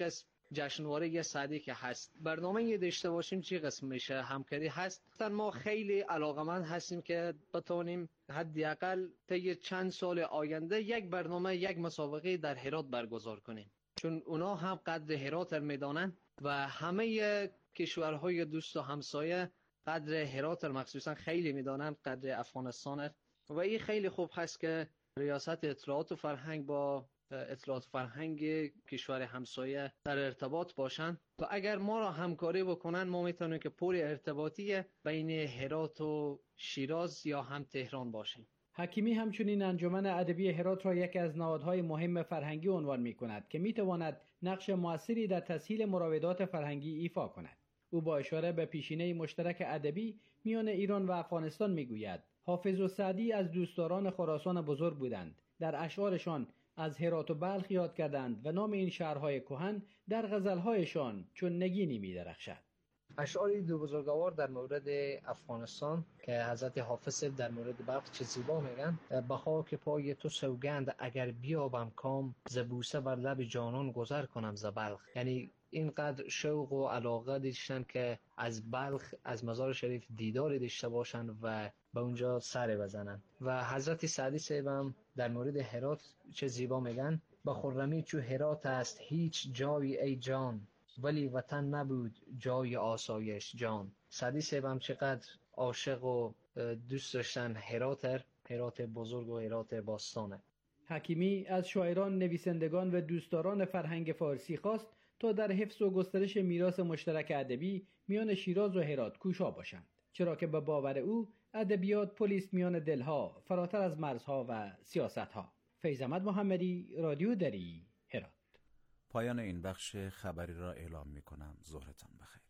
جشنواره سعدی که هست، برنامه داشته باشیم چی قسم میشه همکاری هست. ما خیلی علاقمند هستیم که بتونیم حداقل طی چند سال آینده یک برنامه یک مسابقه در هرات برگزار کنیم، چون اونا هم قدر هرات میدانند و همه کشورهای دوست و همسایه قدر هرات مخصوصا خیلی میدانند قدر افغانستان، و این خیلی خوب هست که ریاست اطلاعات و فرهنگ با اطلاعات فرهنگ کشور همسایه در ارتباط باشند و اگر ما را همکاری بکنن ما میتونیم که پول ارتباطی بین هرات و شیراز یا هم تهران باشیم. حکیمی همچنین انجمن ادبی هرات را یکی از نهادهای مهم فرهنگی عنوان می‌کند که می‌تواند نقش موثری در تسهیل مراودات فرهنگی ایفا کند. او با اشاره به پیشینه مشترک ادبی میان ایران و افغانستان میگوید حافظ و سعدی از دوستداران خراسان بزرگ بودند. در اشعارشان از هرات و بلخ یاد کردند و نام این شهرهای کهن در غزلهایشان چون نگینی می‌درخشد. اشعار دو بزرگوار در مورد افغانستان که حضرت حافظ در مورد بلخ چه زیبا میگن: به خاک پای تو سوگند اگر بیابم کام، ز بوسه بر لب جانان گذر کنم ز بلخ. یعنی اینقدر شوق و علاقه داشتن که از بلخ از مزار شریف دیدار داشته باشن و به اونجا سر بزنن. و حضرت سعدی صاحب هم در مورد هرات چه زیبا میگن: به خرمی چو هرات است هیچ جایی ای جان، ولی وطن نبود جای آسایش جان. سعدی صاحب هم چقدر عاشق و دوست داشتن هرات، هرات بزرگ و هرات باستانه. حکیمی از شاعران، نویسندگان و دوستداران فرهنگ فارسی خواست تا در حفظ و گسترش میراث مشترک ادبی میان شیراز و هرات کوشا باشند، چرا که به باور او ادبیات پلیس میان دلها فراتر از مرزها و سیاستها. فیض احمد محمدی، رادیو دری، هرات. پایان این بخش خبری را اعلام می کنم. ظهرتان بخیر.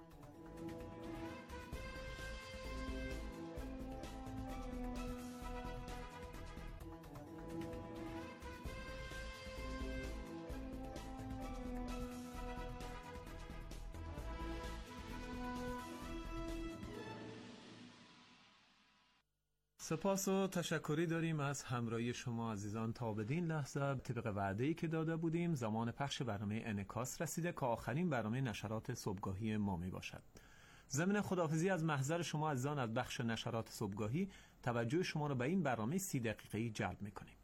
سپاس و تشکری داریم از همراهی شما عزیزان. تا بدین لحظه طبق وعده‌ای که داده بودیم زمان پخش برنامه انعکاس رسیده که آخرین برنامه نشرات صبحگاهی ما می باشد. ضمن خداحافظی از محضر شما عزیزان از بخش نشرات صبحگاهی توجه شما را به این برنامه سی دقیقه‌ای جلب می کنیم.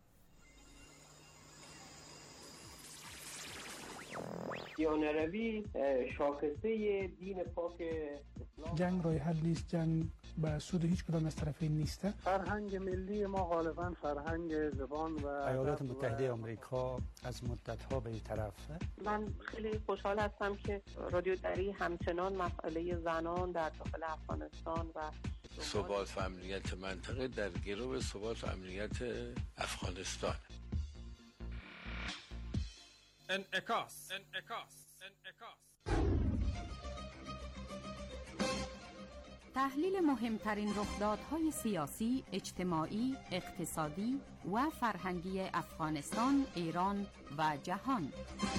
دیانروی شاخصه دین پاک اسلام. جنگ راه حل نیست، جنگ به سود هیچ کدام از طرفین نیست. فرهنگ ملی ما غالبا فرهنگ زبان و ایالات متحده آمریکا از مدت‌ها به این طرفه. من خیلی خوشحال هستم که رادیو دری همچنان مسئله زنان در داخل افغانستان و ثبات و امنیت منطقه در گرو ثبات و امنیت افغانستان. انعکاس انعکاس انعکاس تحلیل مهمترین رخدادهای سیاسی، اجتماعی، اقتصادی و فرهنگی افغانستان، ایران و جهان.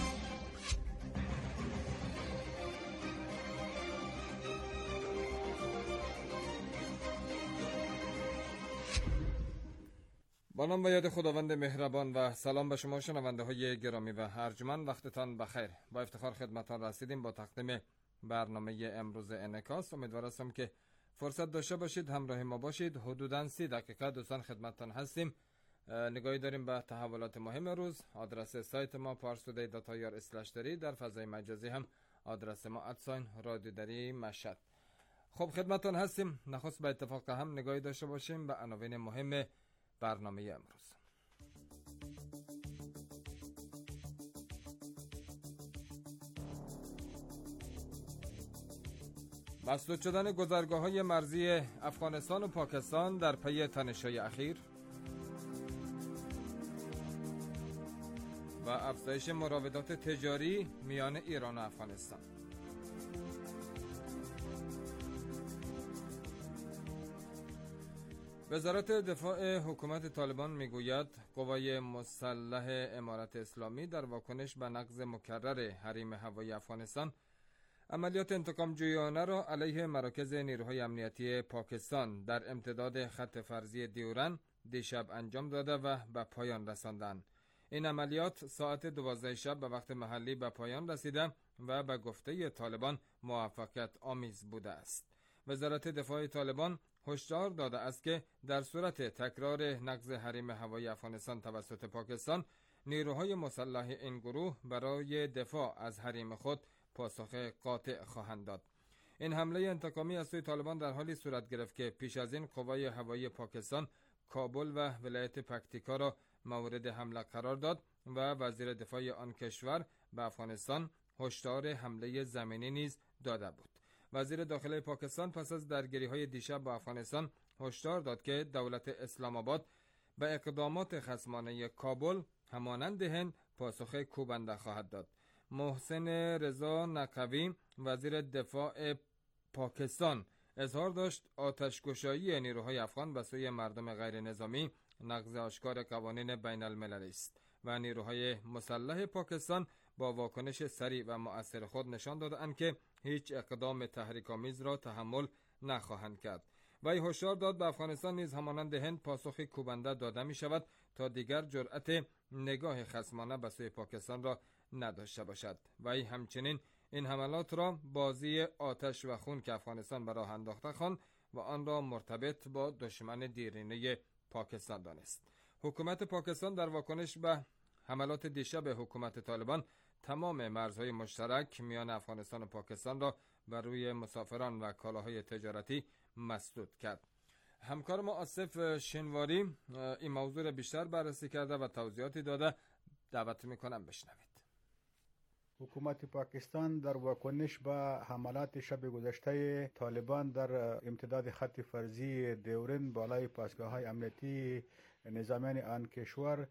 با نام و یاد خداوند مهربان و سلام به شما شنونده های گرامی و ارجمند، وقتتان بخیر. با افتخار خدمتان رسیدیم با تقدیم برنامه امروز انعکاس. امیدوار هستم که فرصت داشته باشید همراه ما باشید. حدوداً سی دقیقه دوستان خدمتتان هستیم. نگاهی داریم به تحولات مهم روز. آدرس سایت ما پارس تودی دات آی آر اسلش دری، در فضای مجازی هم آدرس ما ادساین رادیو دری مشهد. خب خدمتتان هستیم. نخست به اتفاق هم نگاهی داشته باشیم به عناوین مهم برنامه امروز. مسدود شدن گذرگاه‌های مرزی افغانستان و پاکستان در پی تنش‌های اخیر و افزایش مراودات تجاری میان ایران و افغانستان. وزارت دفاع حکومت طالبان میگوید قوای مسلح امارت اسلامی در واکنش به نقض مکرر حریم هوایی افغانستان عملیات انتقام جویانه را علیه مراکز نیروهای امنیتی پاکستان در امتداد خط فرضی دیورن دیشب انجام داده و به پایان رساندند. این عملیات ساعت دوازده شب به وقت محلی به پایان رسیده و به گفته طالبان موفقیت آمیز بوده است. وزارت دفاع طالبان هشدار داده است که در صورت تکرار نقض حریم هوایی افغانستان توسط پاکستان، نیروهای مسلح این گروه برای دفاع از حریم خود پاسخ قاطع خواهند داد. این حمله انتقامی از سوی طالبان در حالی صورت گرفت که پیش از این قوای هوایی پاکستان کابل و ولایت پکتیکا را مورد حمله قرار داد و وزیر دفاع آن کشور به افغانستان هشدار حمله زمینی نیز داده بود. وزیر داخلی پاکستان پس از درگیری‌های دیشب با افغانستان هشدار داد که دولت اسلام آباد به اقدامات خصمانه کابل همانند هند پاسخ کوبنده خواهد داد. محسن رضا نقوی وزیر دفاع پاکستان اظهار داشت آتش‌گشایی نیروهای افغان به سوی مردم غیر نظامی نقض آشکار قوانین بین المللی است و نیروهای مسلح پاکستان با واکنش سریع و مؤثر خود نشان دادند که هیچ اقدام تحریک‌آمیز را تحمل نخواهند کرد. وی هشدار داد به افغانستان نیز همانند هند پاسخ کوبنده داده می شود تا دیگر جرأت نگاه خصمانه به سوی پاکستان را نداشته باشد. وی همچنین این حملات را بازی آتش و خون که افغانستان به راه انداخته خواند و آن را مرتبط با دشمن دیرینه پاکستان دانست. حکومت پاکستان در واکنش به حملات دیشب حکومت طالبان تمام مرزهای مشترک میان افغانستان و پاکستان را بر روی مسافران و کالاهای تجارتی مسدود کرد. همکار ما آصف شنواری این موضوع را بیشتر بررسی کرده و توضیحاتی داده. دعوت میکنم بشنوید. حکومت پاکستان در واکنش به حملات شب گذشته طالبان در امتداد خط فرضی دیورن بالای پاسگاه‌های امنیتی نظامیان آن کشور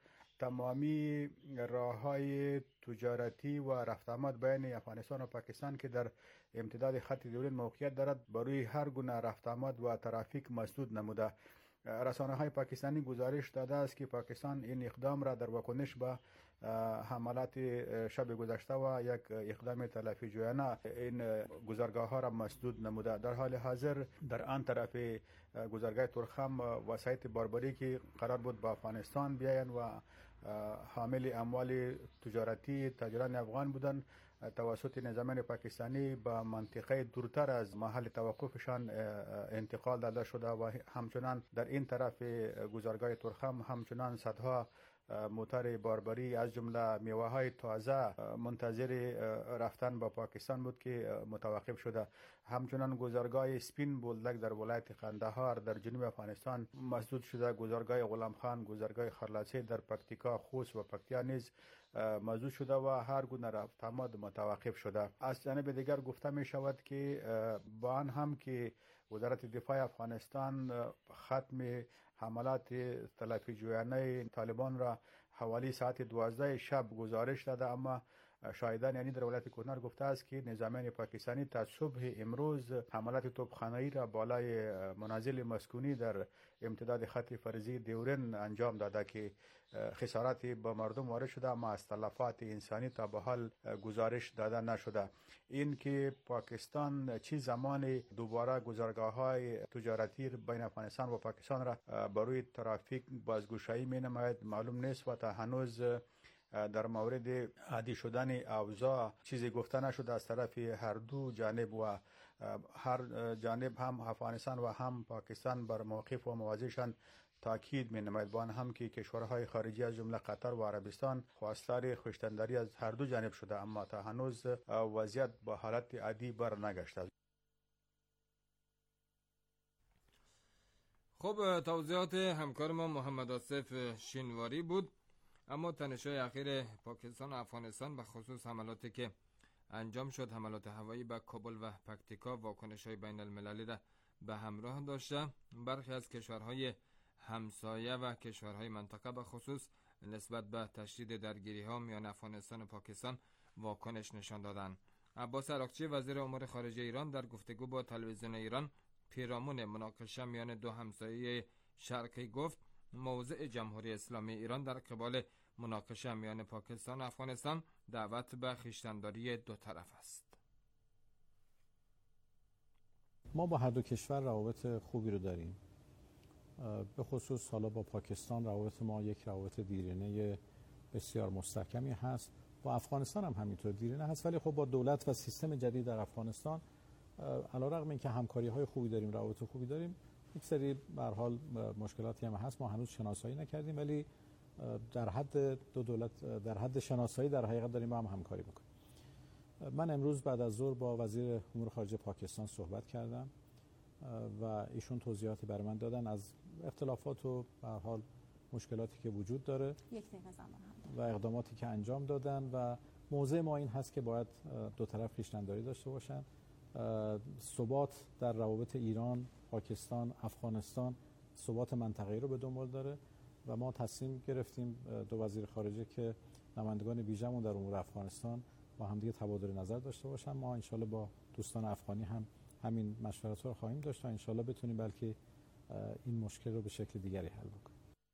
تمامی راه‌های تجارتی و رفت آمد بین افغانستان و پاکستان که در امتداد خط دیورن موقعیت دارد بروی هر گونه رفت آمد و ترافیک مسدود نموده. رسانه‌های پاکستانی گزارش داده است که پاکستان این اقدام را در واکنش به حملات شب گذشته و یک اقدام تلافی جویانه این گذرگاه‌ها را مسدود نموده. در حال حاضر در آن طرف گذرگاه ترخم وسایط باربری که قرار بود با افغانستان بیاین و حامل اموال تجارتی تاجران افغان بودند توسط نظامیان پاکستانی به منطقه دورتر از محل توقفشان انتقال داده شده و همچنان در این طرف گذرگاه ترخم همچنان صدها موتر باربری از جمله میوه های تازه منتظر رفتن با پاکستان بود که متوقف شده. همچنان گذرگاه سپین بولدک در ولایت قندهار در جنوب افغانستان مسدود شده. گذرگاه غلام خان، گذرگاه خرلاسی در پکتیکا، خوست و پکتیا نیز مسدود شده و هر گونه رفت آمد متوقف شده. از جانب دیگر گفته می شود که با آن هم که وزارت دفاع افغانستان ختم حملات تلافی جویانه طالبان را حوالی ساعت دوازده شب گزارش داده، اما شاهدان یعنی در ولایت کنر گفته است که نظامیان پاکستانی تا صبح امروز حملات توپخانه‌ای را بالای منازل مسکونی در امتداد خط فرضی دیورن انجام داده که خسارات به مردم وارد شده اما از تلفات انسانی تا به حال گزارش داده نشده. این که پاکستان چه زمان دوباره گذرگاه‌های تجارتی بین افغانستان و پاکستان را بروی ترافیک بازگشایی می‌نماید معلوم نیست و تا هنوز در مورد عادی شدن اوضاع چیزی گفته نشده از طرف هر دو جانب و هر جانب هم افغانستان و هم پاکستان بر موقف و موازیشان تاکید می نماید. با آن هم که کشورهای خارجی از جمله قطر و عربستان خواستار خوشتنداری از هر دو جانب شده اما تا هنوز وضعیت با حالت عادی بر نگشته. خب توضیحات همکار ما محمد آصف شینواری بود. اما تنش‌های اخیر پاکستان و افغانستان به خصوص حملاتی که انجام شد، حملات هوایی به کابل و پکتیکا، واکنش‌های بین المللی را به همراه داشته. برخی از کشورهای همسایه و کشورهای منطقه به خصوص نسبت به تشدید درگیری‌ها میان افغانستان و پاکستان واکنش نشان دادند. عباس عراقچی وزیر امور خارجه ایران در گفتگو با تلویزیون ایران پیرامون مناقشه میان دو همسایه شرقی گفت موضع جمهوری اسلامی ایران در قبال مناقشه میان پاکستان و افغانستان دعوت به خویشتنداری دو طرف است. ما با هر دو کشور روابط خوبی رو داریم. به خصوص حالا با پاکستان روابط ما یک روابط دیرینه بسیار مستحکمی هست. با افغانستان هم همینطور دیرینه هست، ولی خب با دولت و سیستم جدید در افغانستان علیرغم اینکه همکاری‌های خوبی داریم، روابط خوبی داریم، یک سری به هر حال مشکلاتی هم هست. ما هنوز شناسایی نکردیم، ولی در حد دو دولت در حد شناسایی در حقیقت داریم با هم همکاری می‌کنیم. من امروز بعد از ظهر با وزیر امور خارجه پاکستان صحبت کردم و ایشون توضیحاتی برای من دادن از اختلافات و به هر حال مشکلاتی که وجود داره و اقداماتی که انجام دادن و موضع ما این هست که باید دو طرف خویشتن‌داری داشته باشن. ثبات در روابط ایران، پاکستان، افغانستان ثبات منطقه‌ای رو به دنبال داره و ما تصمیم گرفتیم دو وزیر خارجه که نمایندگان ویژه‌مون در امور افغانستان با هم دیگه تبادل نظر داشته باشن. ما انشالله با دوستان افغانی هم همین مشورت رو خواهیم داشت و انشالله بتونیم بلکه این مشکل رو به شکل دیگری حل بکنیم.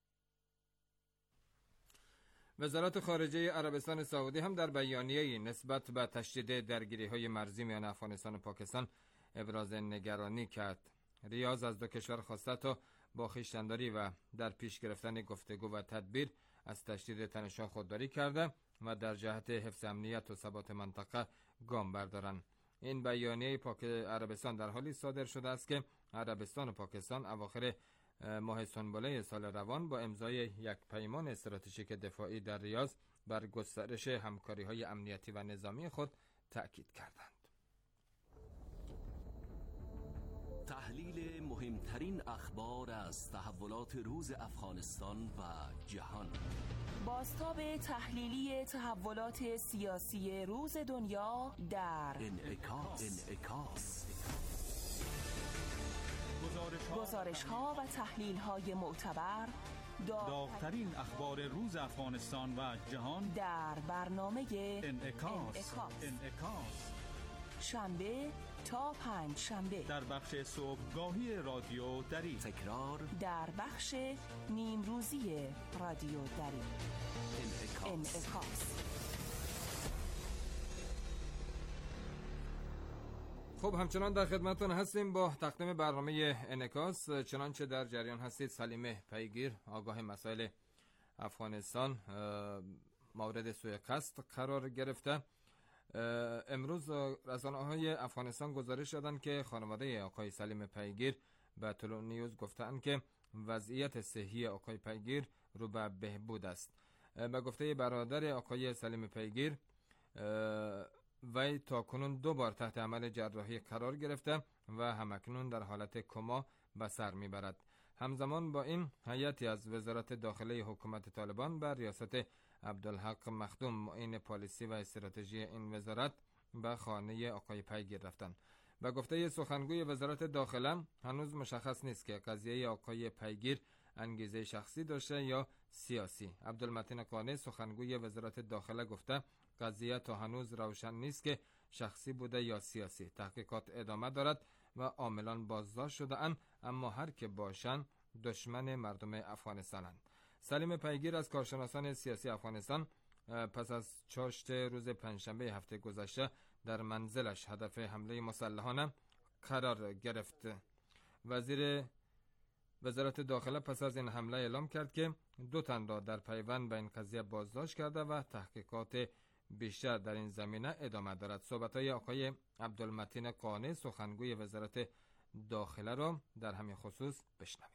وزارت خارجه عربستان سعودی هم در بیانیه‌ای نسبت به تشدید درگیری‌های مرزی میان افغانستان و پاکستان ابراز نگرانی کرد. ریاض از دو کشور خواسته تا با خویشتن‌داری و در پیش گرفتن گفتگو و تدبیر از تشدید تنش‌ها خودداری کرده و در جهت حفظ امنیت و ثبات منطقه گام بردارند. این بیانیه پاک عربستان در حالی صادر شده است که عربستان و پاکستان اواخر ماه سنبله سال روان با امضای یک پیمان استراتژیک دفاعی در ریاض بر گسترش همکاری‌های امنیتی و نظامی خود تأکید کردند. تحلیل مهمترین اخبار از تحولات روز افغانستان و جهان. بازتاب تحلیلی تحولات سیاسی روز دنیا در انعکاس. انعکاس. گزارش ها و تحلیل های معتبر، داغ‌ترین اخبار روز افغانستان و جهان در برنامه انعکاس. انعکاس. انعکاس. شنبه تا پنج شنبه در بخش صبحگاهی رادیو دری، تکرار در بخش نیم روزی رادیو دری. انعکاس. انعکاس. خب همچنان در خدمتتون هستیم با تقدیم برنامه انعکاس. چنانچه در جریان هستید سلیمه پیگیر آگاه مسائل افغانستان مورد سوء قصد قرار گرفته. امروز رسانه‌های افغانستان گزارش دادند که خانواده آقای سلیم پیگیر به طلوع نیوز گفتند که وضعیت صحی آقای پیگیر رو به بهبود است. به گفته برادر آقای سلیم پیگیر وی تا کنون دو بار تحت عمل جراحی قرار گرفته و همکنون در حالت کما به سر میبرد. همزمان با این هیئتی از وزارت داخله حکومت طالبان بر ریاست عبدالحق مخدوم معین پالیسی و استراتژی این وزارت به خانه آقای پیگیر رفتند. به گفته سخنگوی وزارت داخله هنوز مشخص نیست که قضیه آقای پیگیر انگیزه شخصی داشته یا سیاسی. عبدالمتین قانی سخنگوی وزارت داخله گفته قضیه تا هنوز روشن نیست که شخصی بوده یا سیاسی. تحقیقات ادامه دارد و عاملان بازداشت شده اند، اما هر که باشند دشمن مردم افغانستانند. سلیم پیگیر از کارشناسان سیاسی افغانستان پس از چاشت روز پنجشنبه هفته گذشته در منزلش هدف حمله مسلحانه قرار گرفت. وزیر وزارت داخله پس از این حمله اعلام کرد که دو تن را در پیوند به این قضیه بازداشت کرده و تحقیقات بیشتر در این زمینه ادامه دارد. صحبت‌های آقای عبدالمتین قانی سخنگوی وزارت داخله را در همین خصوص بشنویم.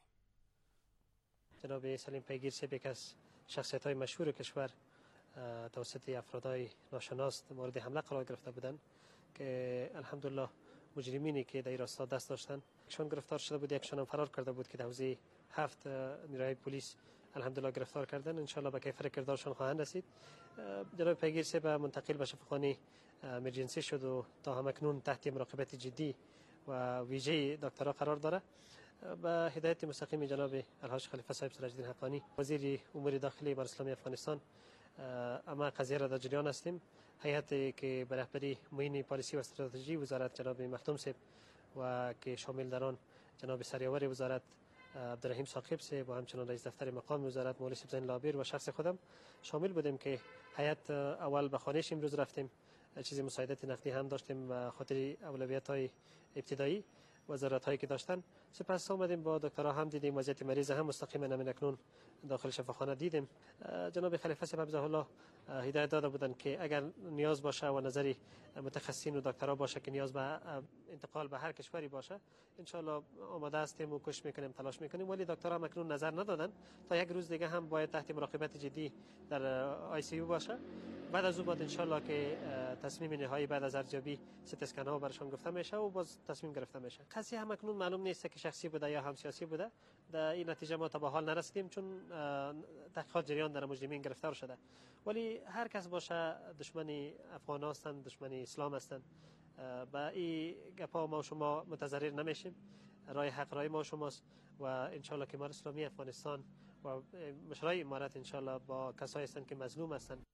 جناب سلیم پیگیر سه یک از شخصیت‌های مشهور کشور توسط افرادهای ناشناس مورد حمله قرار گرفته بودند که الحمدلله مجرمینی که در راستا دست داشتن یکشان گرفتار شده بود، یکشان هم فرار کرده بود که در حوزه هفت نیروهای پلیس الحمدلله گرفتار کردن. ان شاء الله به کیفر کردارشان خواهند رسید. جناب پیگیر سه به منتقل به شفاخانه امرجنسی شد و تا همکنون تحت مراقبت جدی و ویژه دکترها قرار داره. با هدایت مستقیم جناب الحاج خلیفه صاحب سراج الدین حقانی وزیر امور داخلی امارت اسلامی افغانستان اما قضیه را در جریان هستیم. هیئتی که به رهبری معین پالیسی و استراتژی وزارت جناب مخدوم صاحب و که شامل در آن جناب سریاور وزارت عبدالرحیم ثاقب صاحب و همچنان رئیس دفتر مقام وزارت مولوی زین لابیر و شخص خودم شامل بودیم که هیئت اول به خانه‌اش امروز رفتیم، چیزی مساعدت نقدی هم داشتیم و خاطر اولویت‌های ابتدایی وزارت هایی که داشتن. سپس آمدیم با دکترها هم دیدیم وضعیت مریض هم مستقیما همین اکنون داخل شفاخانه دیدیم. جناب خلیفه صاحب حفظه الله هدایت داده بودند که اگر نیاز باشه و نظری متخصصین و دکترها باشه که نیاز به انتقال به هر کشوری باشه، ان شاء الله آماده هستیم و کوشش میکنیم، تلاش میکنیم. ولی دکترها هم اکنون نظر ندادن تا یک روز دیگه هم باید تحت مراقبت جدی در آی سی یو باشه. بعد از اون بعد ان شاء الله که تصمیم نهایی بعد از ارزیابی ست اسکن ها برشان گفته میشه و باز تصمیم گرفته میشه. قضیه هم اکنون معلوم نیست که شخصی بوده یا هم سیاسی بوده. در این نتیجه ما تا به حال نرسیدیم چون تحقیقات جریان در مجرمین گرفتار شده. ولی هر کس باشه دشمن افغان هستند، دشمن اسلام هستند. با این گپا ما شما متضرر نمیشیم. رای حق رای ما شماست و ان شاء الله که امارت اسلامی افغانستان و مشرای امارت ان شاء الله با کسایی هستند که مظلوم هستند.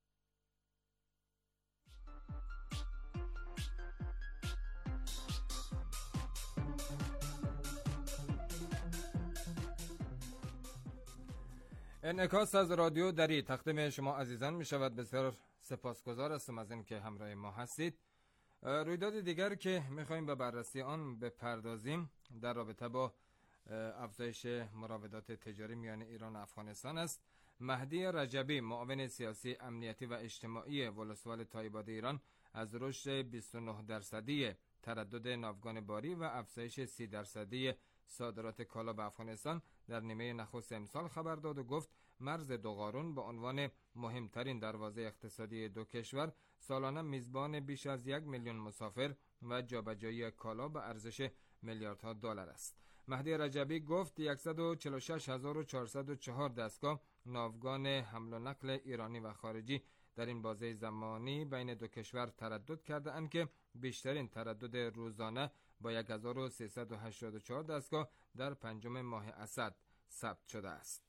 انعکاس از رادیو دری تقدیم شما عزیزان می شود. بسیار سپاسگزار هستم از این که همراه ما هستید. رویداد دیگر که می خواهیم به بررسی آن بپردازیم در رابطه با افزایش مراودات تجاری میان ایران و افغانستان است. مهدی رجبی، معاون سیاسی، امنیتی و اجتماعی ولسوالی تایباد ایران، از رشد بیست و نه درصدی تردد ناوگان باری و افزایش سی درصدی صادرات کالا به افغانستان در نیمه نخست امسال خبر داد و گفت مرز دو قارون به عنوان مهمترین دروازه اقتصادی دو کشور سالانه میزبان بیش از یک میلیون مسافر و جابجایی کالا به ارزش میلیاردها دلار است. مهدی رجبی گفت صد و چهل و شش هزار و چهارصد و چهار دستگاه ناوگان حمل و نقل ایرانی و خارجی در این بازه زمانی بین دو کشور تردد کرده اند که بیشترین تردد روزانه با هزار و سیصد و هشتاد و چهار دستگاه در پنجم ماه اسد ثبت شده است.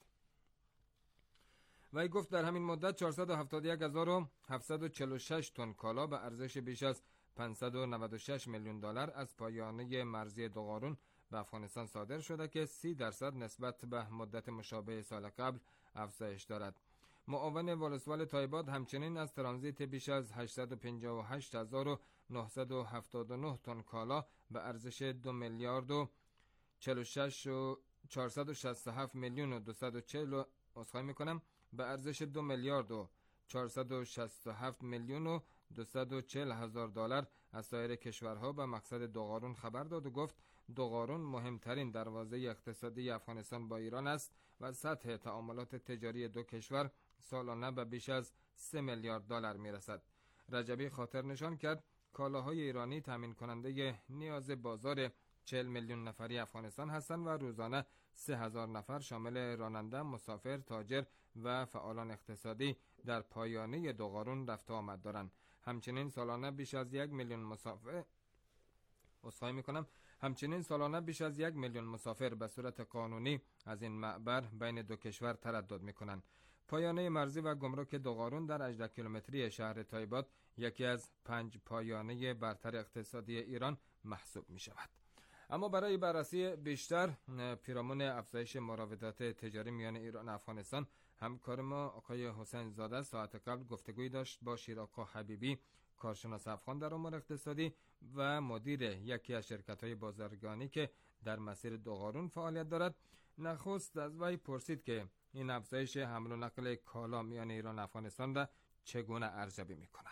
وی گفت در همین مدت چهارصد و هفتاد و یک هزار و هفتصد و چهل و شش تن کالا به ارزش بیش از پانصد و نود و شش میلیون دلار از پایانه مرزی دو قارون به افغانستان صادر شده که سی درصد نسبت به مدت مشابه سال قبل افزایش دارد. معاون ولسوالی تایباد همچنین از ترانزیت بیش از هشتصد و پنجاه و هشت هزار و نهصد و هفتاد و نه تن کالا به ارزش دو میلیارد و چهل و شش و چهارصد و شصت و هفت میلیون و دویست و چهل اسخای میکنم به ارزش دو میلیارد و چهارصد و شصت و هفت میلیون و دویست و چهل هزار دلار از سایر کشورها به مقصد دو قارون خبر داد و گفت دو قارون مهمترین دروازه اقتصادی افغانستان با ایران است و سطح تعاملات تجاری دو کشور سالانه به بیش از سه میلیارد دلار میرسد. رجبی خاطر نشان کرد کالاهای ایرانی تامین کننده نیاز بازار چهل میلیون نفری افغانستان هستند و روزانه سه هزار نفر شامل راننده، مسافر، تاجر و فعالان اقتصادی در پایانه دو قارون رفت و آمد دارند. همچنین سالانه بیش از یک میلیون مسافر اسخای میکنم همچنین سالانه بیش از یک میلیون مسافر به صورت قانونی از این معبر بین دو کشور تردد میکنند. پایانه مرزی و گمرک دو قارون در هجده کیلومتری شهر تایباد یکی از پنج پایانه برتر اقتصادی ایران محسوب می شود. اما برای بررسی بیشتر پیرامون افزایش مراودات تجاری میان ایران و افغانستان، همکار ما آقای حسین زاده ساعت قبل گفتگوی داشت با شیراکا حبیبی، کارشناس افغان در امور اقتصادی و مدیر یکی از شرکت‌های بازرگانی که در مسیر دو قارون فعالیت دارد. نخست از وی پرسید که این افزایش حمل و نقل کالا میان ایران و افغانستان را چگونه ارزیابی می‌کند؟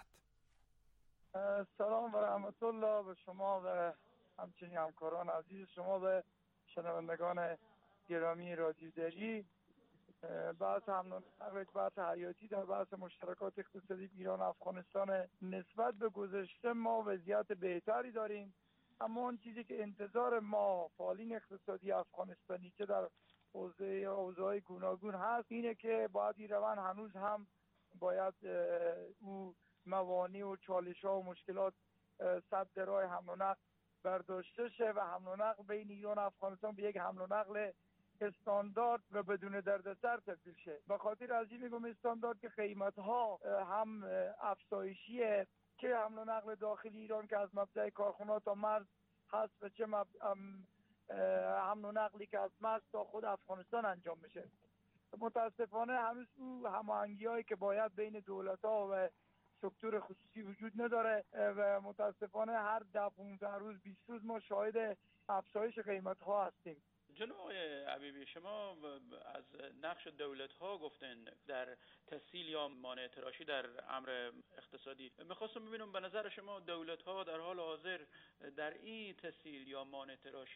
سلام و رحمت الله به شما و همچنین همکاران عزیز شما و شنوندگان گرامی رادیو دری. بحث حمل و نقل بحث حیاتی در بحث مشترکات اقتصادی ایران و افغانستان. نسبت به گذشته ما وضعیت بهتری داریم، اما اون چیزی که انتظار ما فعالین اقتصادی افغانستانی که در حوزه اوضاع گوناگون هست اینه که باید این روند هنوز هم باید او موانع و چالش ها و مشکلات سد راه حمل و نقل برداشته شه و حمل و نقل بین ایران و افغانستان به یک حمل و نقل استاندارد و بدون دردسر تبدیل شه. به خاطر از این میگم استاندارد که قیمت ها هم افزایشیه، چه حمل و نقل داخلی ایران که از مبدأ کارخانه تا مرز هست و چه مب... حمل و نقلی که از مرز تا خود افغانستان انجام میشه. متاسفانه هنوز او هماهنگی هایی که باید بین دولت ها و سکتور خصوصی وجود نداره و متاسفانه هر ده پانزده روز بیست روز ما شاهد افزایش قیمت ها هستیم. جناب آقای عبیبی، شما از نقش دولت ها گفتن در تسهیل یا مانع تراشی در امر اقتصادی. میخواستم ببینم به نظر شما دولت ها در حال حاضر در این تسهیل یا مانع تراشی